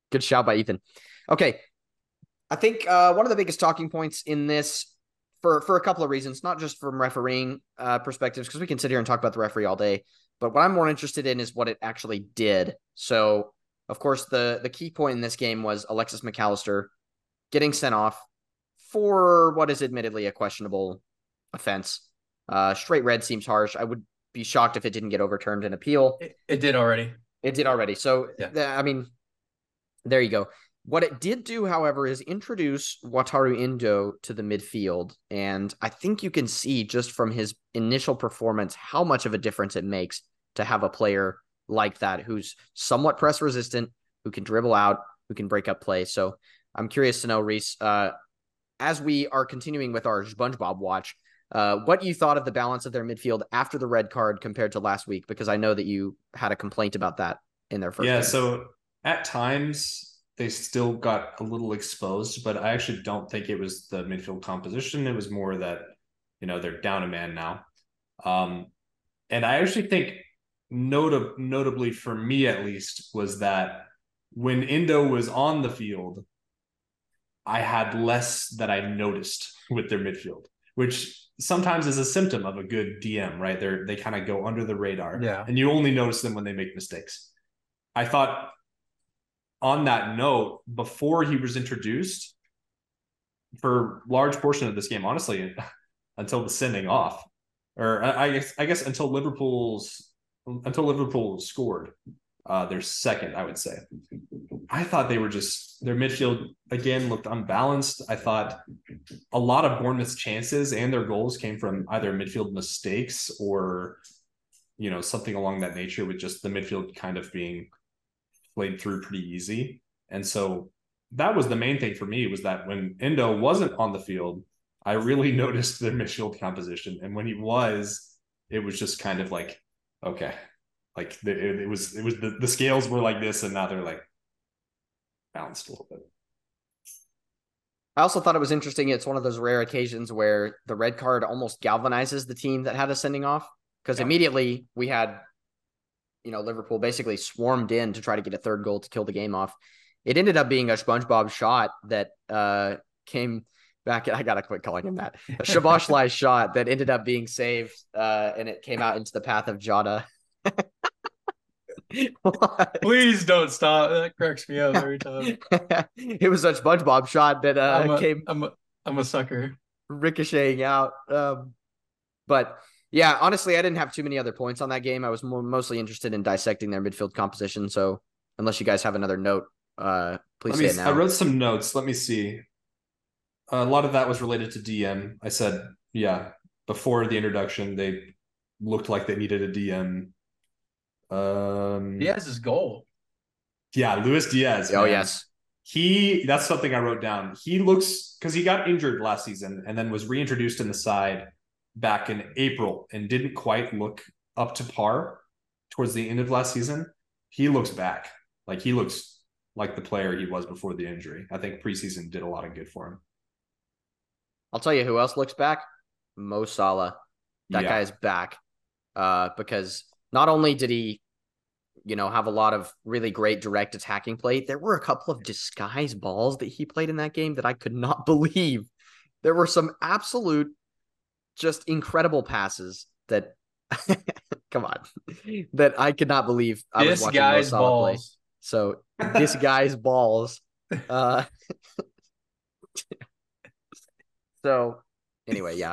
Good shout by Ethan. Okay. I think one of the biggest talking points in this for a couple of reasons, not just from refereeing perspectives, because we can sit here and talk about the referee all day, but what I'm more interested in is what it actually did. So, of course, the key point in this game was Alexis McAllister getting sent off for what is admittedly a questionable offense. Straight red seems harsh. I would be shocked if it didn't get overturned in appeal. It did already. It did already. So, yeah. I mean, there you go. What it did do, however, is introduce Wataru Endo to the midfield. And I think you can see just from his initial performance how much of a difference it makes to have a player like that who's somewhat press resistant, who can dribble out, who can break up play. So I'm curious to know, Reese, as we are continuing with our SpongeBob watch, what you thought of the balance of their midfield after the red card compared to last week, because I know that you had a complaint about that in their first game. So at times they still got a little exposed, but I actually don't think it was the midfield composition. It was more that, they're down a man now. And I actually think notably for me, at least, was that when Endo was on the field, I had less that I noticed with their midfield, which sometimes is a symptom of a good DM, right? They kind of go under the radar, and you only notice them when they make mistakes. I thought, on that note, before he was introduced, for large portion of this game, honestly, until the sending off, or I guess until Liverpool scored their second, I would say, I thought they were their midfield again looked unbalanced. I thought a lot of Bournemouth's chances and their goals came from either midfield mistakes or, something along that nature, with just the midfield kind of being played through pretty easy. And so that was the main thing for me, was that when Endo wasn't on the field, I really noticed their midfield composition. And when he was, it was just kind of like, okay, like it was the scales were like this, and now they're like balanced a little bit. I also thought it was interesting. It's one of those rare occasions where the red card almost galvanizes the team that had a sending off, because immediately we had, Liverpool basically swarmed in to try to get a third goal to kill the game off. It ended up being a SpongeBob shot that came back. I got to quit calling him that. A Szoboszlai shot that ended up being saved, and it came out into the path of Jota. Please don't stop. That cracks me up every time. It was a SpongeBob shot that I'm a sucker. Ricocheting out. But yeah, honestly, I didn't have too many other points on that game. I was mostly interested in dissecting their midfield composition. So unless you guys have another note, please say it now. I wrote some notes. Let me see. A lot of that was related to DM. I said, before the introduction, they looked like they needed a DM. Diaz's goal. Yeah, Luis Diaz. Oh, yes. That's something I wrote down. He looks, because he got injured last season and then was reintroduced in the side back in April and didn't quite look up to par towards the end of last season. He looks back. Like, he looks like the player he was before the injury. I think preseason did a lot of good for him. I'll tell you who else looks back. Mo Salah. That guy is back. Because not only did he, have a lot of really great direct attacking play, there were a couple of disguise balls that he played in that game that I could not believe. There were some absolute, just incredible passes that, come on, that I could not believe I was watching Mo Salah play. So this guy's balls. So anyway, yeah.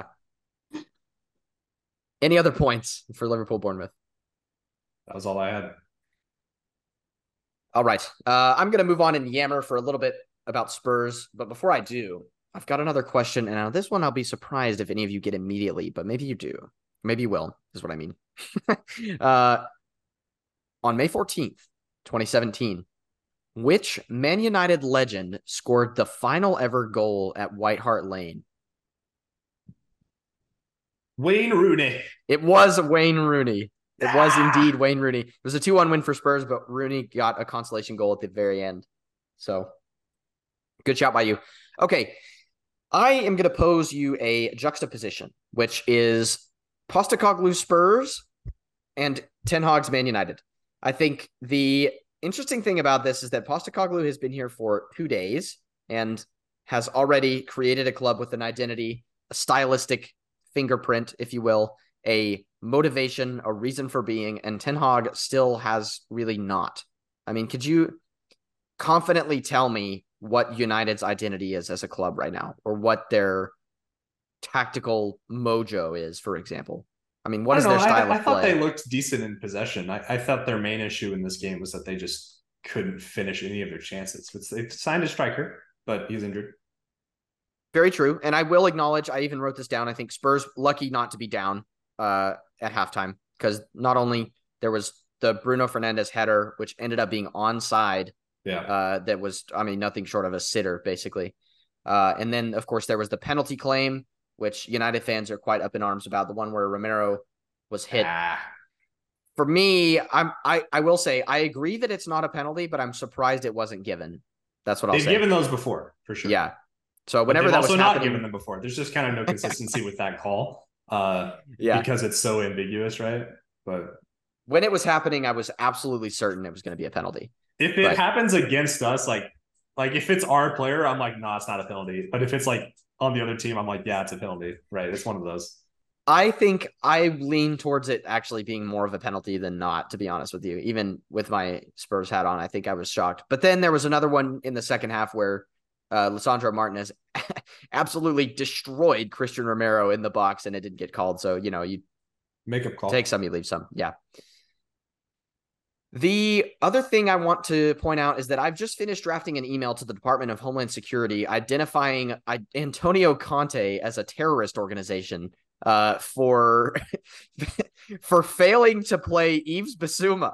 Any other points for Liverpool Bournemouth? That was all I had. All right. I'm going to move on and yammer for a little bit about Spurs. But before I do, I've got another question. And now this one, I'll be surprised if any of you get immediately, but maybe you do. Maybe you will, is what I mean. On May 14th, 2017, which Man United legend scored the final ever goal at White Hart Lane? Wayne Rooney. It was Wayne Rooney. It was indeed Wayne Rooney. It was a 2-1 win for Spurs, but Rooney got a consolation goal at the very end. So good shot by you. Okay. I am going to pose you a juxtaposition, which is Postecoglou Spurs and Ten Hag's Man United. I think the interesting thing about this is that Postecoglou has been here for 2 days and has already created a club with an identity, a stylistic fingerprint, if you will, a motivation, a reason for being, and Ten Hag still has really not. I mean, could you confidently tell me what United's identity is as a club right now, or what their tactical mojo is, for example? I mean, what is their style I of thought play? they looked decent in possession. I thought their main issue in this game was that they just couldn't finish any of their chances. They signed a striker, but he's injured. Very true. And I will acknowledge, I even wrote this down. I think Spurs lucky not to be down at halftime, because not only there was the Bruno Fernandes header, which ended up being onside. Yeah. That was, I mean, nothing short of a sitter, basically. And then, of course, there was the penalty claim, which United fans are quite up in arms about, the one where Romero was hit. For me, I will say, I agree that it's not a penalty, but I'm surprised it wasn't given. That's what I'll say. They've given those before, for sure. Yeah. So whenever that was also happening, not given them before. There's just kind of no consistency with that call. Yeah. Because it's so ambiguous, right? But when it was happening, I was absolutely certain it was going to be a penalty. if it happens against us, like if it's our player, I'm like, no, it's not a penalty. But if it's like on the other team, I'm like, yeah, it's a penalty. Right? It's one of those. I think I lean towards it actually being more of a penalty than not, to be honest with you. Even with my Spurs hat on, I think I was shocked. But then there was another one in the second half where Lisandro Martinez absolutely destroyed Christian Romero in the box, and it didn't get called. So, you know, you make up call. Take some, you leave some. Yeah. The other thing I want to point out is that I've just finished drafting an email to the Department of Homeland Security identifying Antonio Conte as a terrorist organization for failing to play Yves Bissouma.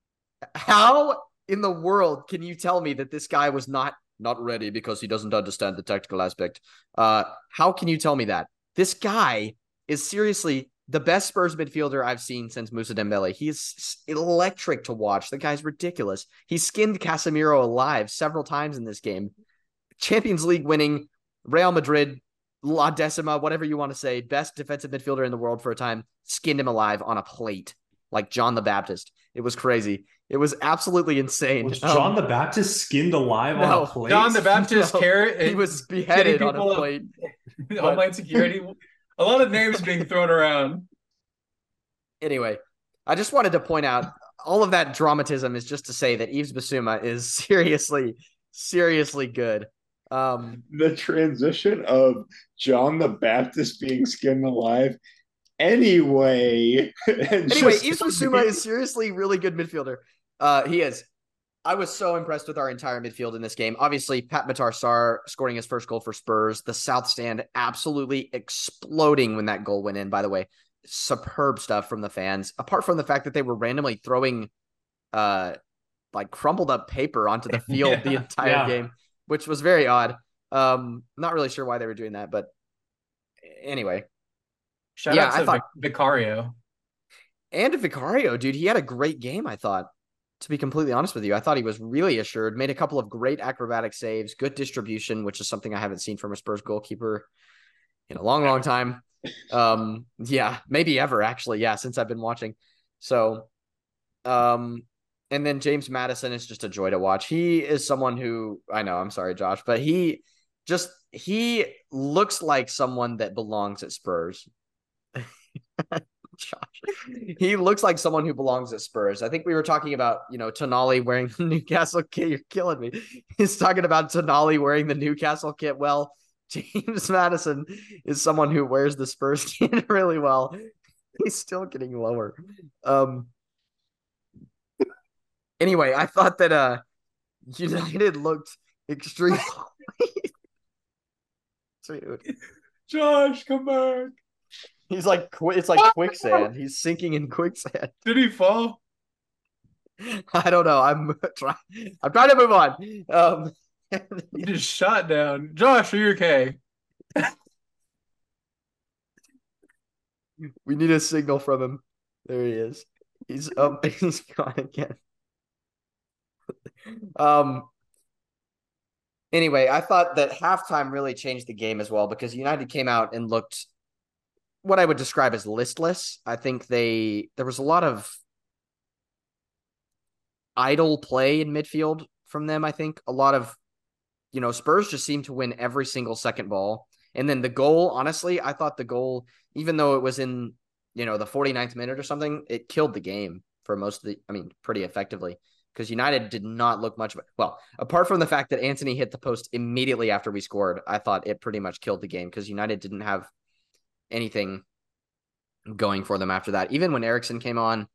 How in the world can you tell me that this guy was not ready because he doesn't understand the tactical aspect? How can you tell me that? This guy is seriously the best Spurs midfielder I've seen since Moussa Dembele. He's electric to watch. The guy's ridiculous. He skinned Casemiro alive several times in this game. Champions League winning, Real Madrid, La Decima, whatever you want to say, best defensive midfielder in the world for a time, skinned him alive on a plate like John the Baptist. It was crazy. It was absolutely insane. Was John the Baptist skinned alive on a plate? John the Baptist he was beheaded on a plate. Homeland Security. A lot of names being thrown around. Anyway, I just wanted to point out all of that dramatism is just to say that Yves Bissouma is seriously good. The transition of John the Baptist being skinned alive. Anyway, Yves Bissouma is seriously really good midfielder. He is. I was so impressed with our entire midfield in this game. Obviously, Pat Matar Sarr scoring his first goal for Spurs. The South Stand absolutely exploding when that goal went in, by the way. Superb stuff from the fans. Apart from the fact that they were randomly throwing like crumpled up paper onto the field the entire game, which was very odd. Not really sure why they were doing that, but anyway. Shout out to Vicario. And Vicario, dude. He had a great game, I thought. To be completely honest with you, I thought he was really assured, made a couple of great acrobatic saves, good distribution, which is something I haven't seen from a Spurs goalkeeper in a long, long time. Yeah, maybe ever, actually. Yeah, since I've been watching. So, and then James Maddison is just a joy to watch. He is someone who, I know, I'm sorry, Josh, but he looks like someone that belongs at Spurs. Josh. He looks like someone who belongs at Spurs. I think we were talking about, Tonali wearing the Newcastle kit. You're killing me. He's talking about Tonali wearing the Newcastle kit. Well, James Maddison is someone who wears the Spurs kit really well. He's still getting lower. Anyway, I thought that United looked extremely dude. Josh, come back. He's like, it's like quicksand. He's sinking in quicksand. Did he fall? I don't know. I'm trying to move on. He just shot down. Josh, are you okay? We need a signal from him. There he is. He's he's gone again. Anyway, I thought that halftime really changed the game as well, because United came out and looked what I would describe as listless. I think there was a lot of idle play in midfield from them. I think a lot of, Spurs just seem to win every single second ball. And then the goal, honestly, I thought the goal, even though it was in, the 49th minute or something, it killed the game for most of pretty effectively, because United did not look much. Well, apart from the fact that Antony hit the post immediately after we scored, I thought it pretty much killed the game because United didn't have anything going for them after that. Even when Eriksen came on,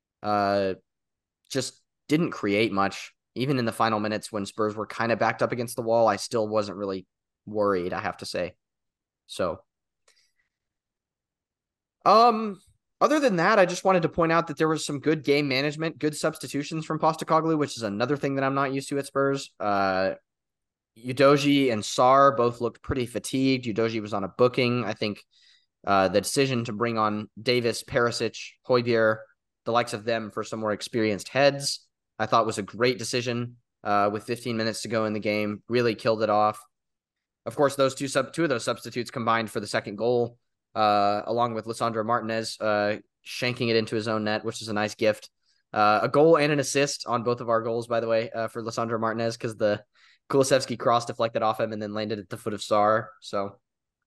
just didn't create much. Even in the final minutes when Spurs were kind of backed up against the wall, I still wasn't really worried, I have to say. So, other than that, I just wanted to point out that there was some good game management, good substitutions from Postecoglou, which is another thing that I'm not used to at Spurs. Udogie and Sarr both looked pretty fatigued. Udogie was on a booking. I think the decision to bring on Davis, Perisic, Højbjerg, the likes of them for some more experienced heads, I thought was a great decision with 15 minutes to go in the game. Really killed it off. Of course, those two of those substitutes combined for the second goal, along with Lisandro Martinez shanking it into his own net, which is a nice gift. A goal and an assist on both of our goals, by the way, for Lisandro Martinez, because the Kulusevski cross deflected off him and then landed at the foot of Sarr. So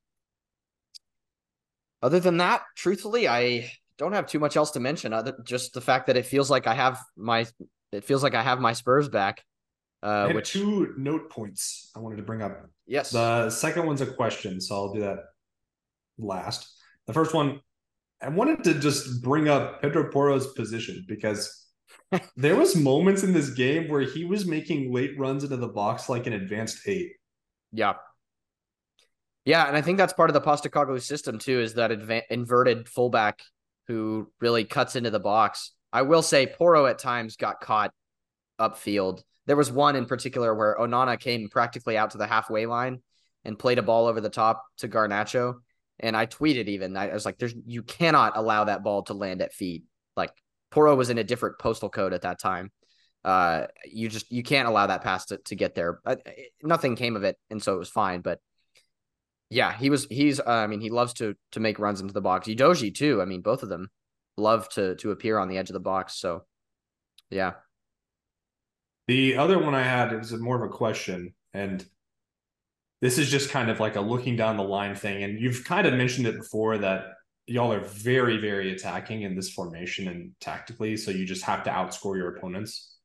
other than that, truthfully, I don't have too much else to mention. Just the fact that it feels like I have my Spurs back. I have 2 note points I wanted to bring up. Yes. The second one's a question, so I'll do that last. The first one, I wanted to just bring up Pedro Porro's position, because there was moments in this game where he was making late runs into the box like an advanced 8. Yeah. Yeah, and I think that's part of the Postecoglou system too, is that inverted fullback who really cuts into the box. I will say Porro at times got caught upfield. There was one in particular where Onana came practically out to the halfway line and played a ball over the top to Garnacho. And I tweeted even, I was like, you cannot allow that ball to land at feet. Like, Porro was in a different postal code at that time. You can't allow that pass to get there. Nothing came of it, and so it was fine. But yeah, he loves to make runs into the box. Udogie too. I mean, both of them love to appear on the edge of the box. So yeah. The other one I had is more of a question, and this is just kind of like a looking down the line thing. And you've kind of mentioned it before that y'all are very, very attacking in this formation and tactically, so you just have to outscore your opponents.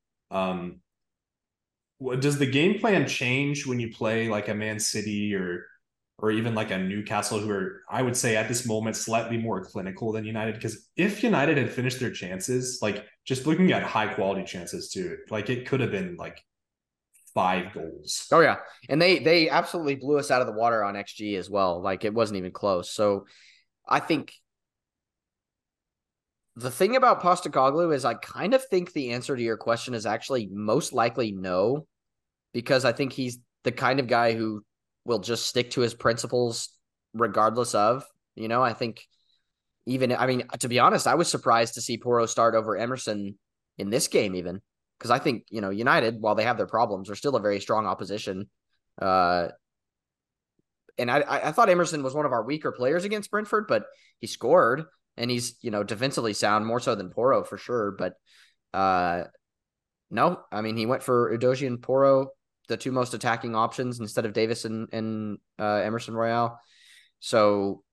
Does the game plan change when you play like a Man City or even like a Newcastle, who are, I would say at this moment, slightly more clinical than United? Because if United had finished their chances, like just looking at high quality chances too, like it could have been like 5 goals. Oh yeah. And they absolutely blew us out of the water on XG as well. Like, it wasn't even close. So I think the thing about Postecoglou is I kind of think the answer to your question is actually most likely no, because I think he's the kind of guy who will just stick to his principles regardless of, I think to be honest, I was surprised to see Porro start over Emerson in this game even, because I think, United, while they have their problems, are still a very strong opposition. And I thought Emerson was one of our weaker players against Brentford, but he scored and he's, defensively sound more so than Porro for sure. But no, he went for Udogie and Porro, the 2 most attacking options, instead of Davis and Emerson Royale. So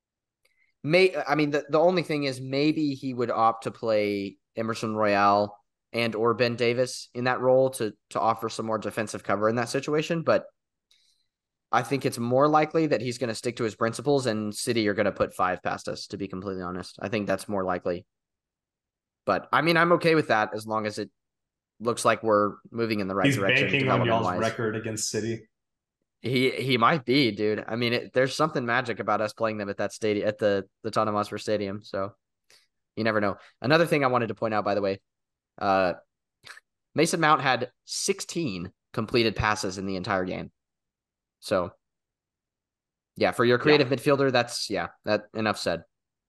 the only thing is maybe he would opt to play Emerson Royale and or Ben Davis in that role to offer some more defensive cover in that situation. But I think it's more likely that he's going to stick to his principles and City are going to put 5 past us, to be completely honest. I think that's more likely. But I'm okay with that as long as it looks like we're moving in the right direction. He's banking on y'all's record against City. He might be, dude. There's something magic about us playing them at that stadium, at the Tottenham Hotspur Stadium. So you never know. Another thing I wanted to point out, by the way, Mason Mount had 16 completed passes in the entire game. So yeah, for your creative midfielder, that enough said.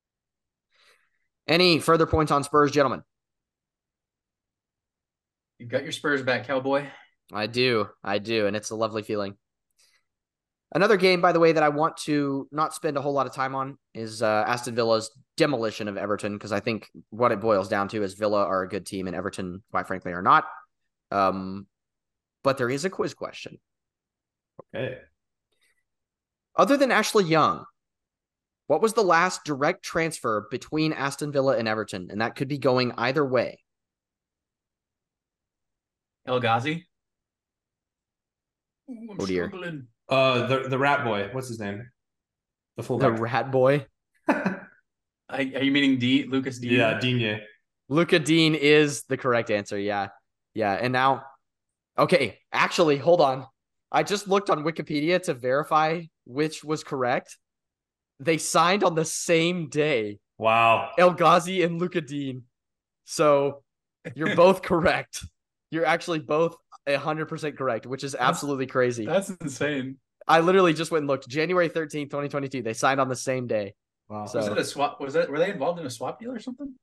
Any further points on Spurs, gentlemen? You got your Spurs back, cowboy. I do, and it's a lovely feeling. Another game, by the way, that I want to not spend a whole lot of time on is Aston Villa's demolition of Everton, because I think what it boils down to is Villa are a good team and Everton, quite frankly, are not. But there is a quiz question. Okay. Other than Ashley Young, what was the last direct transfer between Aston Villa and Everton? And that could be going either way. El Ghazi. Oh, dear. Struggling. The rat boy. What's his name? The The fullback. rat boy. Are you meaning Lucas Dean? Yeah, Digne. Luca Dean is the correct answer. Yeah. Yeah. And now, okay, actually, hold on. I just looked on Wikipedia to verify which was correct. They signed on the same day, Wow. El Ghazi and Luca Dean. So you're both correct. You're actually both 100% correct, which is absolutely crazy. That's insane. I literally just went and looked. January 13th, 2022. They signed on the same day. Wow. So- Was it a swap? Were they involved in a swap deal or something?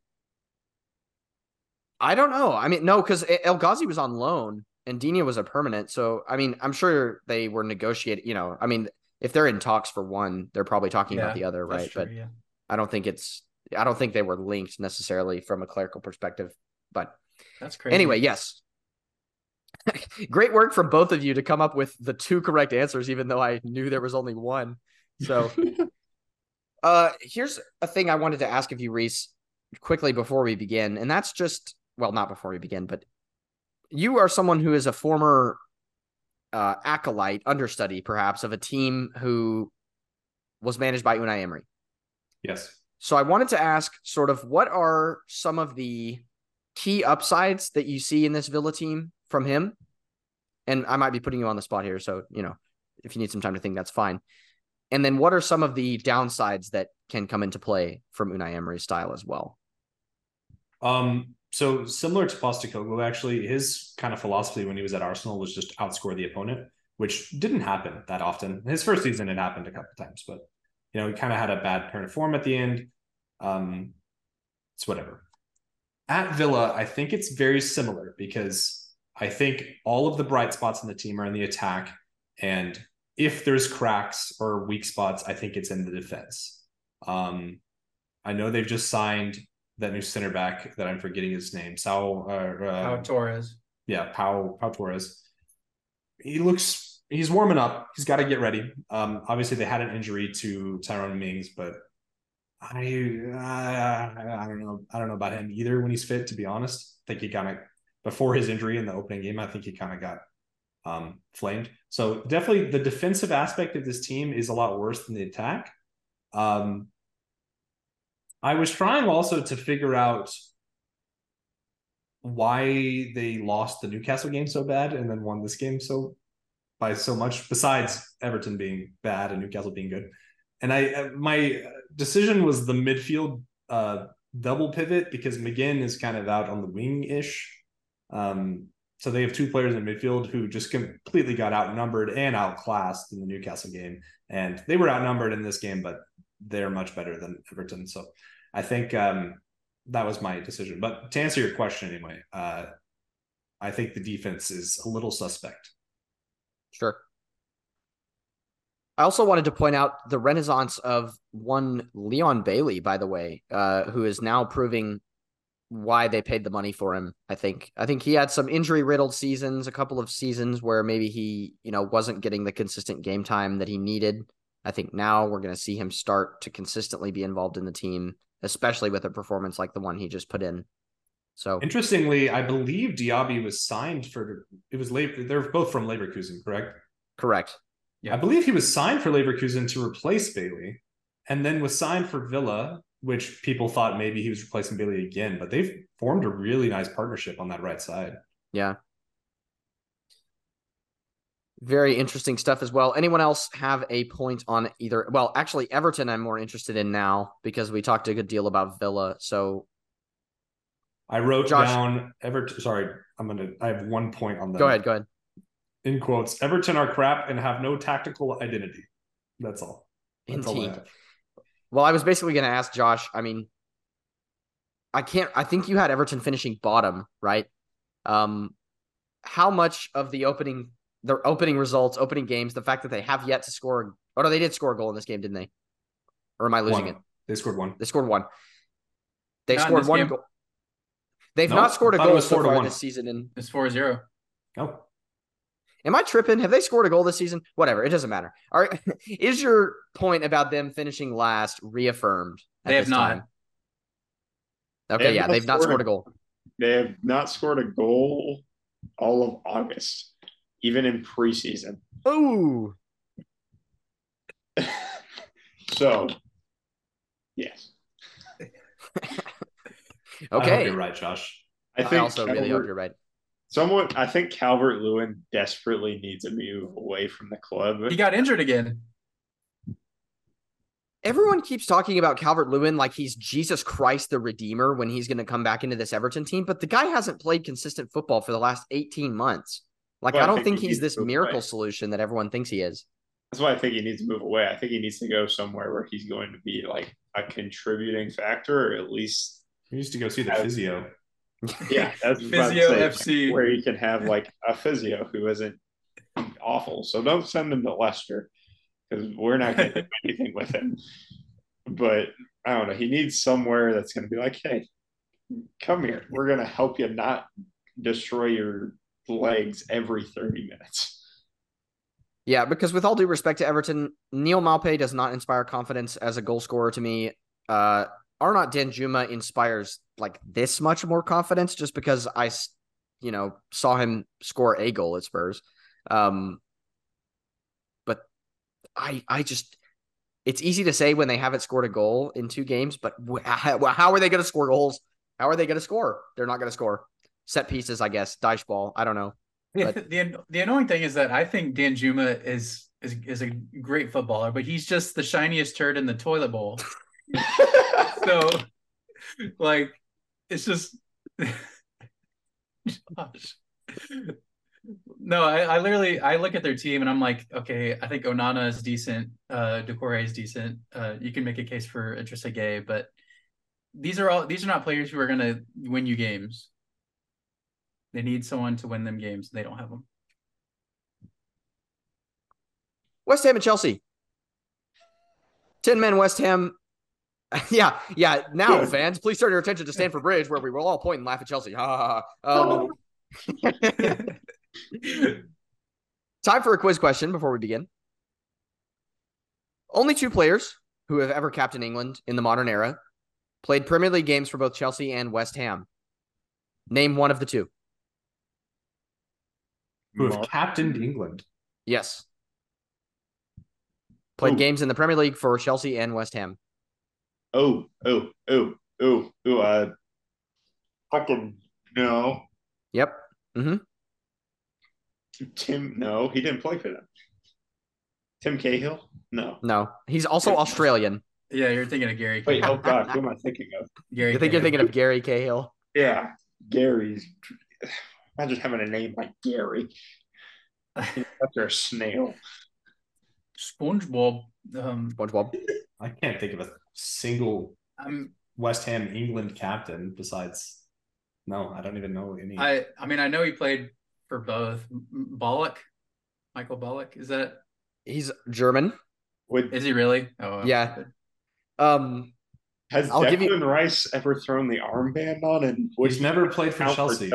I don't know. I mean, no, because El Ghazi was on loan and Dina was a permanent. So, I mean, I'm sure they were negotiating, I mean, if they're in talks for one, they're probably talking about the other, right? True, but yeah. I don't think they were linked necessarily from a clerical perspective. But That's crazy. anyway, yes. Great work from both of you to come up with the two correct answers, even though I knew there was only one. So here's a thing I wanted to ask of you, Reese, quickly before we begin. And that's just, well, not before we begin, but you are someone who is a former acolyte, understudy, perhaps, of a team who was managed by Unai Emery. Yes. So I wanted to ask sort of what are some of the key upsides that you see in this Villa team from him? And I might be putting you on the spot here. So, if you need some time to think, that's fine. And then what are some of the downsides that can come into play from Unai Emery's style as well? So similar to Postecoglou, actually, his kind of philosophy when he was at Arsenal was just outscore the opponent, which didn't happen that often. His first season, it happened a couple of times, but he kind of had a bad turn of form at the end. It's whatever. At Villa, I think it's very similar because I think all of the bright spots in the team are in the attack, and if there's cracks or weak spots, I think it's in the defense. I know they've just signed that new center back that I'm forgetting his name. Pau Torres. Yeah, Pau Torres. He's warming up. He's got to get ready. Obviously they had an injury to Tyrone Mings, but I don't know. I don't know about him either when he's fit, to be honest. I think he kind of, before his injury in the opening game, I think he kind of got flamed. So definitely the defensive aspect of this team is a lot worse than the attack. I was trying also to figure out why they lost the Newcastle game so bad and then won this game by so much, besides Everton being bad and Newcastle being good. And my decision was the midfield double pivot, because McGinn is kind of out on the wing-ish. So they have two players in midfield who just completely got outnumbered and outclassed in the Newcastle game. And they were outnumbered in this game, but they're much better than Everton. So I think that was my decision. But to answer your question anyway, I think the defense is a little suspect. Sure. I also wanted to point out the renaissance of one Leon Bailey, by the way, who is now proving why they paid the money for him. I think he had some injury-riddled seasons, a couple of seasons where maybe he, wasn't getting the consistent game time that he needed. I think now we're going to see him start to consistently be involved in the team, especially with a performance like the one he just put in. So interestingly, I believe Diaby was signed for, they're both from Leverkusen, correct? Correct. Yeah. I believe he was signed for Leverkusen to replace Bailey, and then was signed for Villa, which people thought maybe he was replacing Bailey again, but they've formed a really nice partnership on that right side. Yeah. Very interesting stuff as well. Anyone else have a point on either? Well, actually, Everton I'm more interested in now because we talked a good deal about Villa. So I wrote Josh, down Everton. Sorry, I have 1 point on that. Go ahead. In quotes, Everton are crap and have no tactical identity. That's all. That's all I have. Well, I was basically going to ask Josh. I mean, I think you had Everton finishing bottom, right? How much of the opening their opening results, opening games, the fact that they have yet to score. Oh, no, they did score a goal in this game, didn't they? Or am I losing One. it? They scored one. They scored one. They Not in scored this one game. goal. They've No, not scored a I thought it goal was so 4-1. far this season. And It's 4-0. Oh, am I tripping? Have they scored a goal this season? Whatever. It doesn't matter. All right. Is your point about them finishing last reaffirmed at They have this not. time? Okay, yeah, they've not scored a goal. They have not scored a goal all of August, even in preseason. Ooh. So, yes. I hope Okay. you're right, Josh. I I think also really hope you're right. I think Calvert-Lewin desperately needs a move away from the club. He got injured again. Everyone keeps talking about Calvert-Lewin like he's Jesus Christ the Redeemer when he's going to come back into this Everton team, but the guy hasn't played consistent football for the last 18 months. Like, Well, I I don't think think he he's needs this to move miracle away. solution that everyone thinks he is. That's why I think he needs to move away. I think he needs to go somewhere where he's going to be like a contributing factor, or at least, He used to go see the physio. yeah, that's what I was Physio about to say, FC. where you can have like a physio who isn't awful. So don't send him to Leicester because we're not going to do anything with him. But I don't know. He needs somewhere that's going to be like, hey, come here. We're going to help you not destroy your legs every 30 minutes. Yeah, because with all due respect to Everton, Neil Maupay does not inspire confidence as a goal scorer to me. Arnaut Danjuma inspires like this much more confidence just because I saw him score a goal at Spurs. But I just, it's easy to say when they haven't scored a goal in 2 games, but how are they going to score goals? How are they going to score? They're not going to score. Set pieces, I guess. Dice ball. I don't know. But The annoying thing is that I think Danjuma is a great footballer, but he's just the shiniest turd in the toilet bowl. So, like, it's just Josh. No, I literally look at their team and I'm like, okay, I think Onana is decent, Doucouré is decent. You can make a case for Idrissa Gueye, but these are not players who are gonna win you games. They need someone to win them games. They don't have them. West Ham and Chelsea. 10 men West Ham. Yeah. Now, fans, please turn your attention to Stamford Bridge, where we will all point and laugh at Chelsea. Ha ha ha. Time for a quiz question before we begin. Only 2 players who have ever captained England in the modern era played Premier League games for both Chelsea and West Ham. Name one of the 2. Who have captained England. Yes. Played games in the Premier League for Chelsea and West Ham. Fucking no. Yep. Mm-hmm. Tim, no, he didn't play for them. Tim Cahill? No. He's also Australian. Yeah, you're thinking of Gary. Wait, oh God, who am I thinking of? Gary. I think you're thinking of Gary Cahill. Yeah, Gary's. Imagine having a name like Gary. After a snail. SpongeBob. SpongeBob. I can't think of a single West Ham England captain besides. No, I don't even know any. I mean, I know he played for both. Michael Ballack. Is that? He's German. Is he really? Oh, yeah. Has Declan Rice ever thrown the armband on? And he's never played for Chelsea.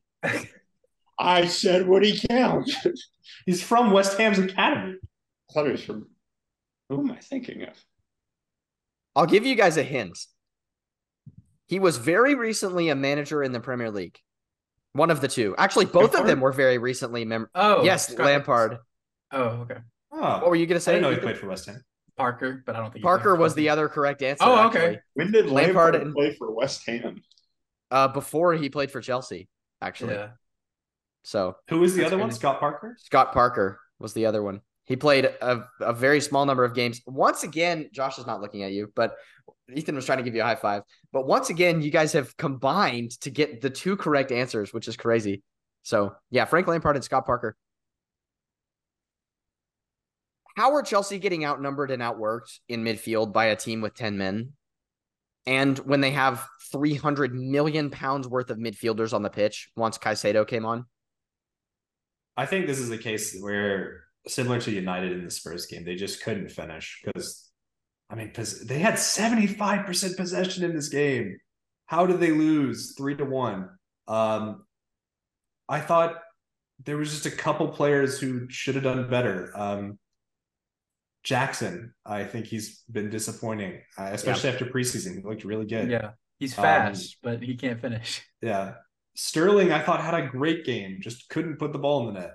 I said, would he count? He's from West Ham's academy. I thought he was from. Who am I thinking of? I'll give you guys a hint. He was very recently a manager in the Premier League. One of the 2. Actually, both of them were very recently. Yes, Lampard. Oh, okay. Oh, what were you going to say? I didn't know he played for West Ham. Parker, but I don't think Parker was the other correct answer. Oh, okay. Actually. When did Lampard play for West Ham? Before he played for Chelsea, actually. Yeah. So who was the other one? Scott Parker? Scott Parker was the other one. He played a very small number of games. Once again, Josh is not looking at you, but Ethan was trying to give you a high five. But once again, you guys have combined to get the 2 correct answers, which is crazy. So, yeah, Frank Lampard and Scott Parker. How are Chelsea getting outnumbered and outworked in midfield by a team with 10 men? And when they have 300 million pounds worth of midfielders on the pitch once Caicedo came on? I think this is a case where, similar to United in the Spurs game, they just couldn't finish because, I mean, they had 75% possession in this game. How did they lose 3-1? I thought there was just a couple players who should have done better. Jackson, I think he's been disappointing, especially after preseason. He looked really good. Yeah, he's fast, but he can't finish. Yeah. Sterling, I thought, had a great game, just couldn't put the ball in the net.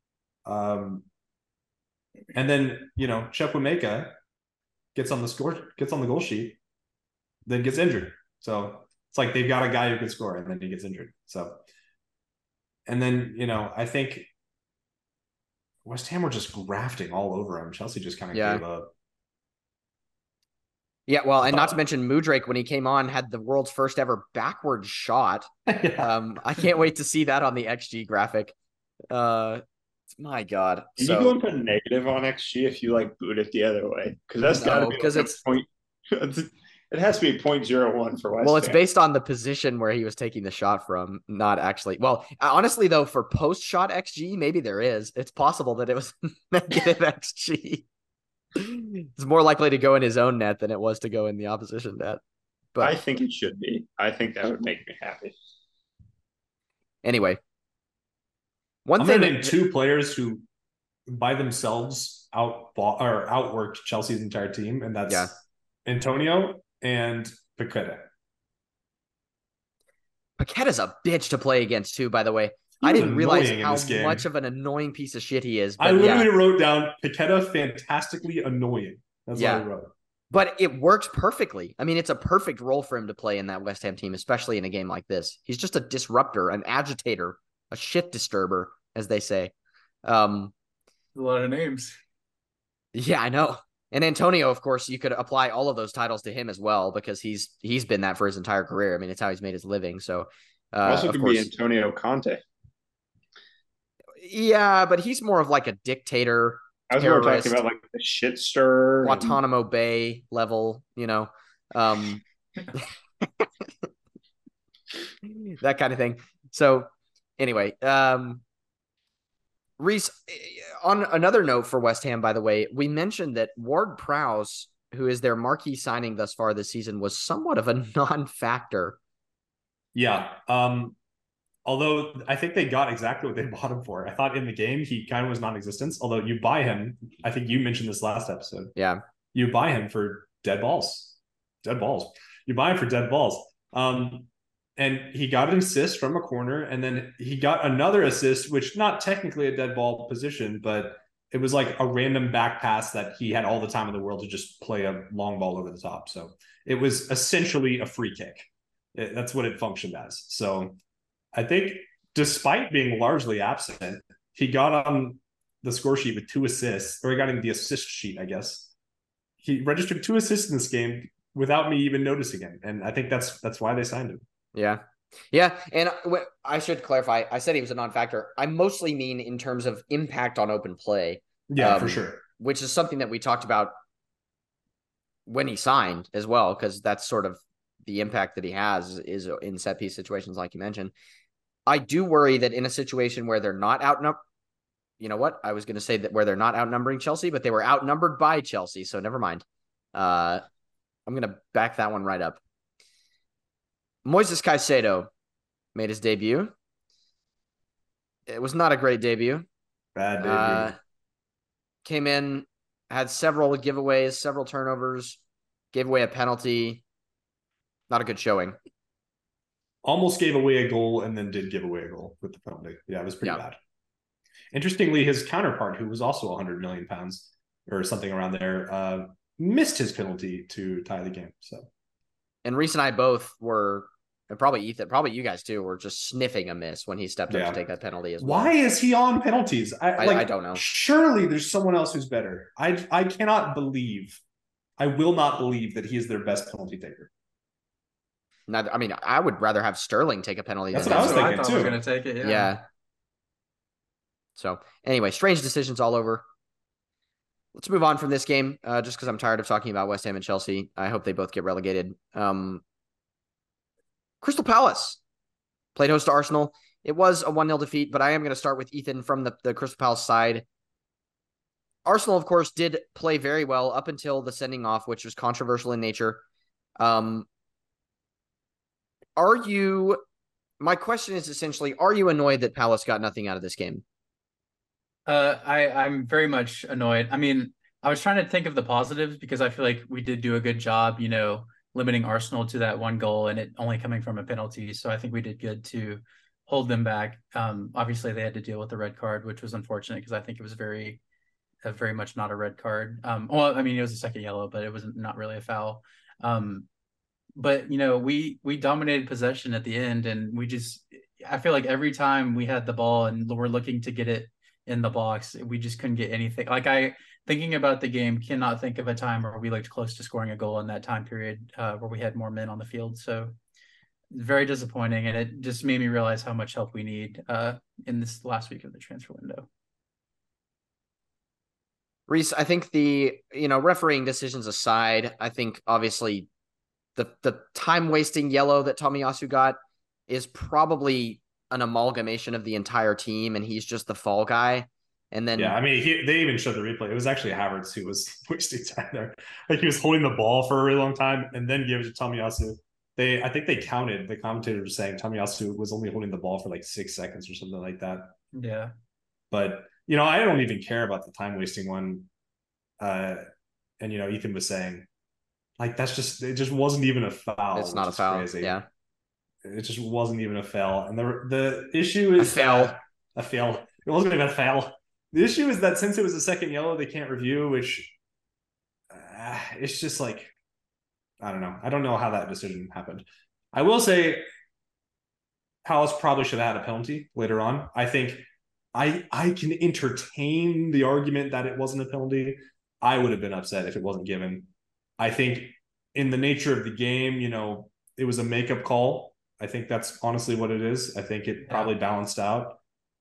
And then, Chukwuemeka gets on the goal sheet, then gets injured. So it's like they've got a guy who can score, and then he gets injured. So, and then, I think West Ham were just grafting all over him. Chelsea just kind of gave up. Yeah, well, and not to mention Mudrake, when he came on, had the world's first ever backward shot. I can't wait to see that on the XG graphic. My God. Can you go into negative on XG if you boot it the other way? Because that's got to be it's point. It has to be 0.01 for West Ham. Well, it's based on the position where he was taking the shot from, not actually. Well, honestly, though, for post-shot XG, maybe there is. It's possible that it was negative XG. It's more likely to go in his own net than it was to go in the opposition net. But I think it should be. I think that would make me happy. Anyway. I'm going to name two players who by themselves outworked Chelsea's entire team, and that's Antonio and Paqueta. Paqueta's a bitch to play against too, by the way. I didn't realize how much of an annoying piece of shit he is. I literally wrote down Paqueta fantastically annoying. That's what I wrote. But it works perfectly. I mean, it's a perfect role for him to play in that West Ham team, especially in a game like this. He's just a disruptor, an agitator, a shit disturber, as they say. A lot of names. Yeah, I know. And Antonio, of course, you could apply all of those titles to him as well, because he's been that for his entire career. I mean, it's how he's made his living. So also could be Antonio Conte. Yeah, but he's more of like a dictator. I was more talking about the shit stirrer, Guantanamo Bay level, that kind of thing. So anyway, Reese, on another note for West Ham, by the way, we mentioned that Ward-Prowse, who is their marquee signing thus far this season, was somewhat of a non-factor. Yeah. Although I think they got exactly what they bought him for. I thought in the game he kind of was non-existent. Although you buy him, I think you mentioned this last episode. Yeah. You buy him for dead balls. You buy him for dead balls. And he got an assist from a corner, and then he got another assist, which not technically a dead ball position, but it was like a random back pass that he had all the time in the world to just play a long ball over the top. So it was essentially a free kick. That's what it functioned as. So I think despite being largely absent, he got on the score sheet with 2 assists, or he got in the assist sheet, I guess. He registered 2 assists in this game without me even noticing him. And I think that's why they signed him. Yeah. Yeah. And I should clarify, I said he was a non-factor. I mostly mean in terms of impact on open play. Yeah, for sure. Which is something that we talked about when he signed as well, because that's sort of the impact that he has is in set piece situations, like you mentioned. I do worry that in a situation where they're not you know what? I was going to say that where they're not outnumbering Chelsea, but they were outnumbered by Chelsea. So never mind. I'm going to back that one right up. Moises Caicedo made his debut. It was not a great debut. Bad debut. Came in, had several giveaways, several turnovers, gave away a penalty. Not a good showing. Almost gave away a goal and then did give away a goal with the penalty. Yeah, it was pretty bad. Interestingly, his counterpart, who was also 100 million pounds or something around there, missed his penalty to tie the game. So, and Reese and I both were, and probably Ethan, probably you guys too, were just sniffing a miss when he stepped up to take that penalty as well. Why is he on penalties? I don't know. Surely there's someone else who's better. I cannot believe, I will not believe that he is their best penalty taker. Now, I mean, I would rather have Sterling take a penalty. That's what I was thinking too. I was going to take it. Yeah. So anyway, strange decisions all over. Let's move on from this game, just because I'm tired of talking about West Ham and Chelsea. I hope they both get relegated. Crystal Palace played host to Arsenal. It was a 1-0 defeat, but I am going to start with Ethan from the Crystal Palace side. Arsenal, of course, did play very well up until the sending off, which was controversial in nature. My question is essentially, are you annoyed that Palace got nothing out of this game? I'm very much annoyed. I mean, I was trying to think of the positives because I feel like we did do a good job, limiting Arsenal to that one goal and it only coming from a penalty. So I think we did good to hold them back. Obviously they had to deal with the red card, which was unfortunate because I think it was very much not a red card. Well, I mean, it was a second yellow, but it was not really a foul. But we dominated possession at the end, and I feel like every time we had the ball and we're looking to get it in the box, we just couldn't get anything. Like thinking about the game, cannot think of a time where we looked close to scoring a goal in that time period where we had more men on the field. So very disappointing, and it just made me realize how much help we need in this last week of the transfer window. Reese, I think refereeing decisions aside, I think obviously the time wasting yellow that Tomiyasu got is probably an amalgamation of the entire team, and he's just the fall guy. And then I mean, they even showed the replay. It was actually Havertz who was wasting time there. Like he was holding the ball for a really long time and then gave it to Tomiyasu. I think they counted. The commentator was saying Tomiyasu was only holding the ball for like 6 seconds or something like that. Yeah, but I don't even care about the time wasting one. And Ethan was saying, like, it just wasn't even a foul. It's not a foul. Crazy. Yeah. It just wasn't even a foul. And the issue is a foul. It wasn't even a foul. The issue is that since it was a second yellow, they can't review, which it's just like, I don't know. I don't know how that decision happened. I will say Palace probably should have had a penalty later on. I think I can entertain the argument that it wasn't a penalty. I would have been upset if it wasn't given. I think in the nature of the game, it was a makeup call. I think that's honestly what it is. I think it probably balanced out.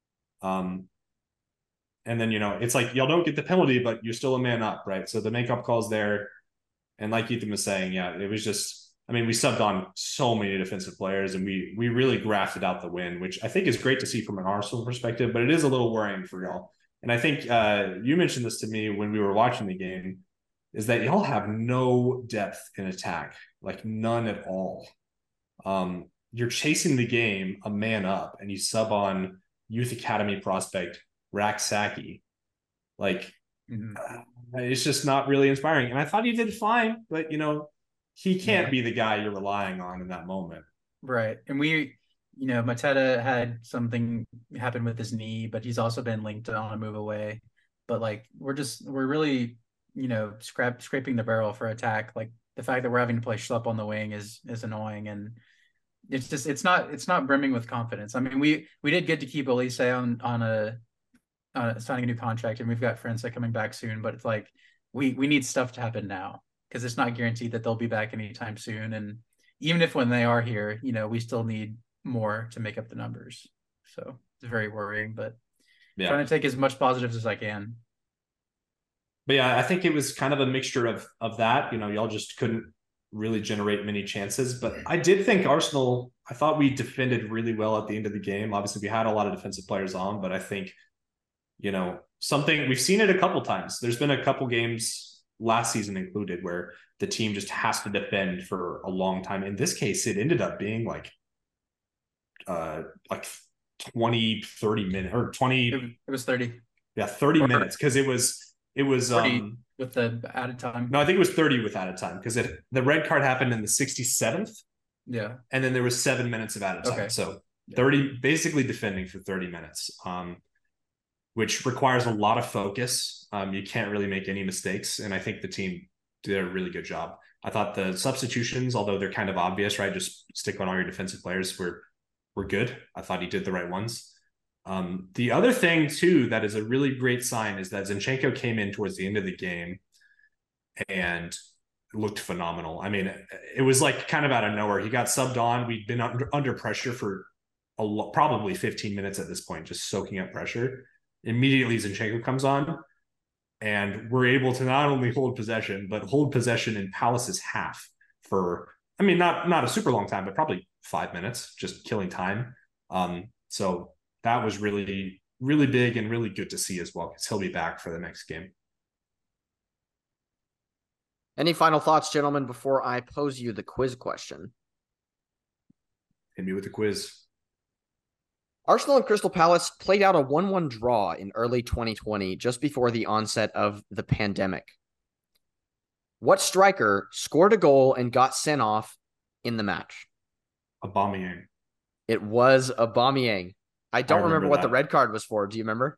And then, it's like, y'all don't get the penalty, but you're still a man up, right? So the makeup call's there. And like Ethan was saying, it was just, I mean, we subbed on so many defensive players and we really grafted out the win, which I think is great to see from an Arsenal perspective, but it is a little worrying for y'all. And I think you mentioned this to me when we were watching the game, is that y'all have no depth in attack, like none at all. You're chasing the game a man up and you sub on youth academy prospect Rak Saki. Like, it's just not really inspiring. And I thought he did fine, but, he can't be the guy you're relying on in that moment. Right. And Mateta had something happen with his knee, but he's also been linked on a move away. But like, we're really, scraping the barrel for attack. Like the fact that we're having to play Schlupp on the wing is annoying. And it's not brimming with confidence. I mean, we did get to keep Elise on signing a new contract, and we've got Frensa coming back soon, but it's like, we need stuff to happen now because it's not guaranteed that they'll be back anytime soon. And even if when they are here, we still need more to make up the numbers. So it's very worrying, but trying to take as much positives as I can. But I think it was kind of a mixture of that. Y'all just couldn't really generate many chances. But I did think Arsenal, I thought we defended really well at the end of the game. Obviously, we had a lot of defensive players on, but I think, something we've seen it a couple times. There's been a couple games last season included where the team just has to defend for a long time. In this case, it ended up being like 20, 30 minutes or 20. It was 30. Yeah, 30 minutes because it was 30 with the added time. No, I think it was 30 with added time because the red card happened in the 67th. Yeah. And then there was 7 minutes of added time. Okay. So 30 basically defending for 30 minutes. Which requires a lot of focus. You can't really make any mistakes. And I think the team did a really good job. I thought the substitutions, although they're kind of obvious, right? Just stick on all your defensive players were good. I thought he did the right ones. The other thing too, that is a really great sign is that Zinchenko came in towards the end of the game and looked phenomenal. I mean, it was like kind of out of nowhere. He got subbed on. We'd been under pressure for probably 15 minutes at this point, just soaking up pressure. Immediately Zinchenko comes on and we're able to not only hold possession, but hold possession in Palace's half for, I mean, not a super long time, but probably 5 minutes, just killing time. So that was really, really big and really good to see as well, because he'll be back for the next game. Any final thoughts, gentlemen, before I pose you the quiz question? Hit me with the quiz. Arsenal and Crystal Palace played out a 1-1 draw in early 2020, just before the onset of the pandemic. What striker scored a goal and got sent off in the match? Aubameyang. It was Aubameyang. I don't remember what that. the red card was for. Do you remember?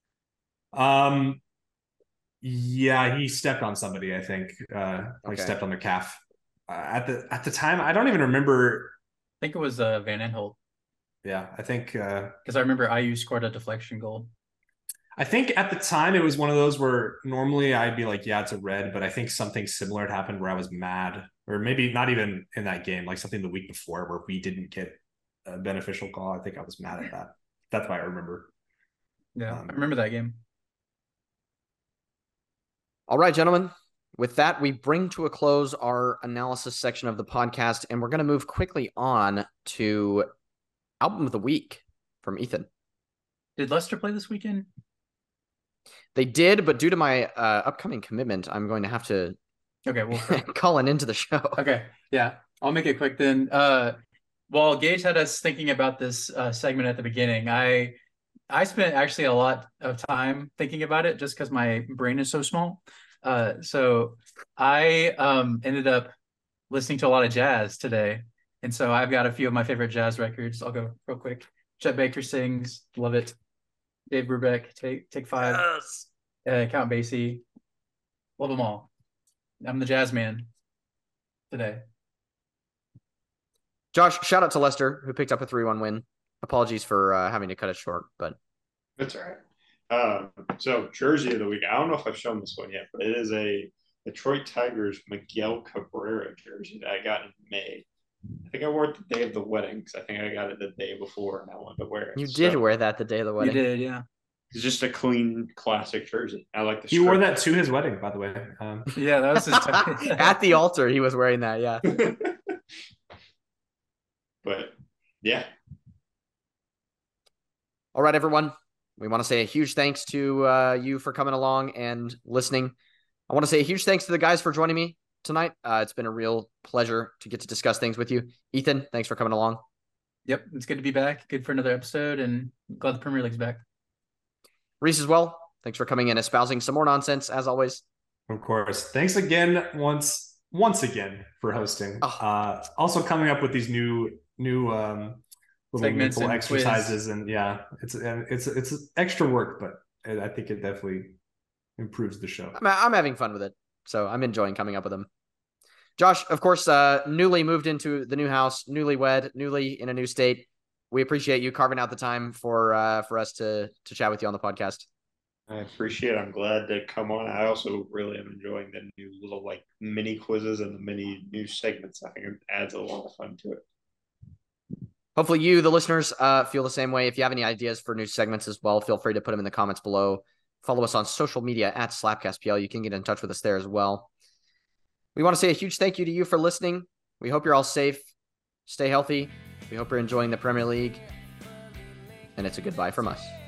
Yeah, he stepped on somebody, I think. Stepped on their calf. At the time, I don't even remember. I think it was Van Aanholt. Yeah, I think because I remember IU scored a deflection goal. I think at the time it was one of those where normally I'd be like, yeah, it's a red, but I think something similar had happened where I was mad, or maybe not even in that game, like something the week before where we didn't get a beneficial call. I think I was mad at that. That's why I remember. Yeah, I remember that game. All right, gentlemen. With that, we bring to a close our analysis section of the podcast, and we're going to move quickly on to Album of the Week from Ethan. Did Leicester play this weekend? They did, but due to my upcoming commitment, I'm going to have to call into the show. Okay, yeah. I'll make it quick then. While Gage had us thinking about this segment at the beginning, I spent actually a lot of time thinking about it just because my brain is so small. So I ended up listening to a lot of jazz today. And so I've got a few of my favorite jazz records. I'll go real quick. Chet Baker sings, love it. Dave Brubeck, Take Five. Yes. Count Basie, love them all. I'm the jazz man today. Josh, shout out to Leicester, who picked up a 3-1 win. Apologies for having to cut it short, but that's all right. So jersey of the week. I don't know if I've shown this one yet, but it is a Detroit Tigers Miguel Cabrera jersey that I got in May. I think I wore it the day of the wedding because I think I got it the day before and I wanted to wear it. You did wear that the day of the wedding. You did, yeah. It's just a clean, classic jersey. I like the. He wore that to his wedding, by the way. Yeah, that was his at the altar. He was wearing that. Yeah. But yeah. All right, everyone. We want to say a huge thanks to you for coming along and listening. I want to say a huge thanks to the guys for joining me tonight. It's been a real pleasure to get to discuss things with you. Ethan, thanks for coming along. Yep, it's good to be back. Good for another episode, and glad the Premier League's back. Reese as well. Thanks for coming in, espousing some more nonsense as always. Of course. Thanks again once again for hosting. Also coming up with these new little segments and exercises, and yeah, it's extra work, but I think it definitely improves the show. I'm having fun with it, so I'm enjoying coming up with them. Josh, of course, newly moved into the new house, newlywed, newly in a new state. We appreciate you carving out the time for us to chat with you on the podcast. I appreciate it. I'm glad to come on. I also really am enjoying the new little like mini quizzes and the mini new segments. I think it adds a lot of fun to it. Hopefully you, the listeners, feel the same way. If you have any ideas for new segments as well, feel free to put them in the comments below. Follow us on social media at SlapcastPL. You can get in touch with us there as well. We want to say a huge thank you to you for listening. We hope you're all safe. Stay healthy. We hope you're enjoying the Premier League. And it's a goodbye from us.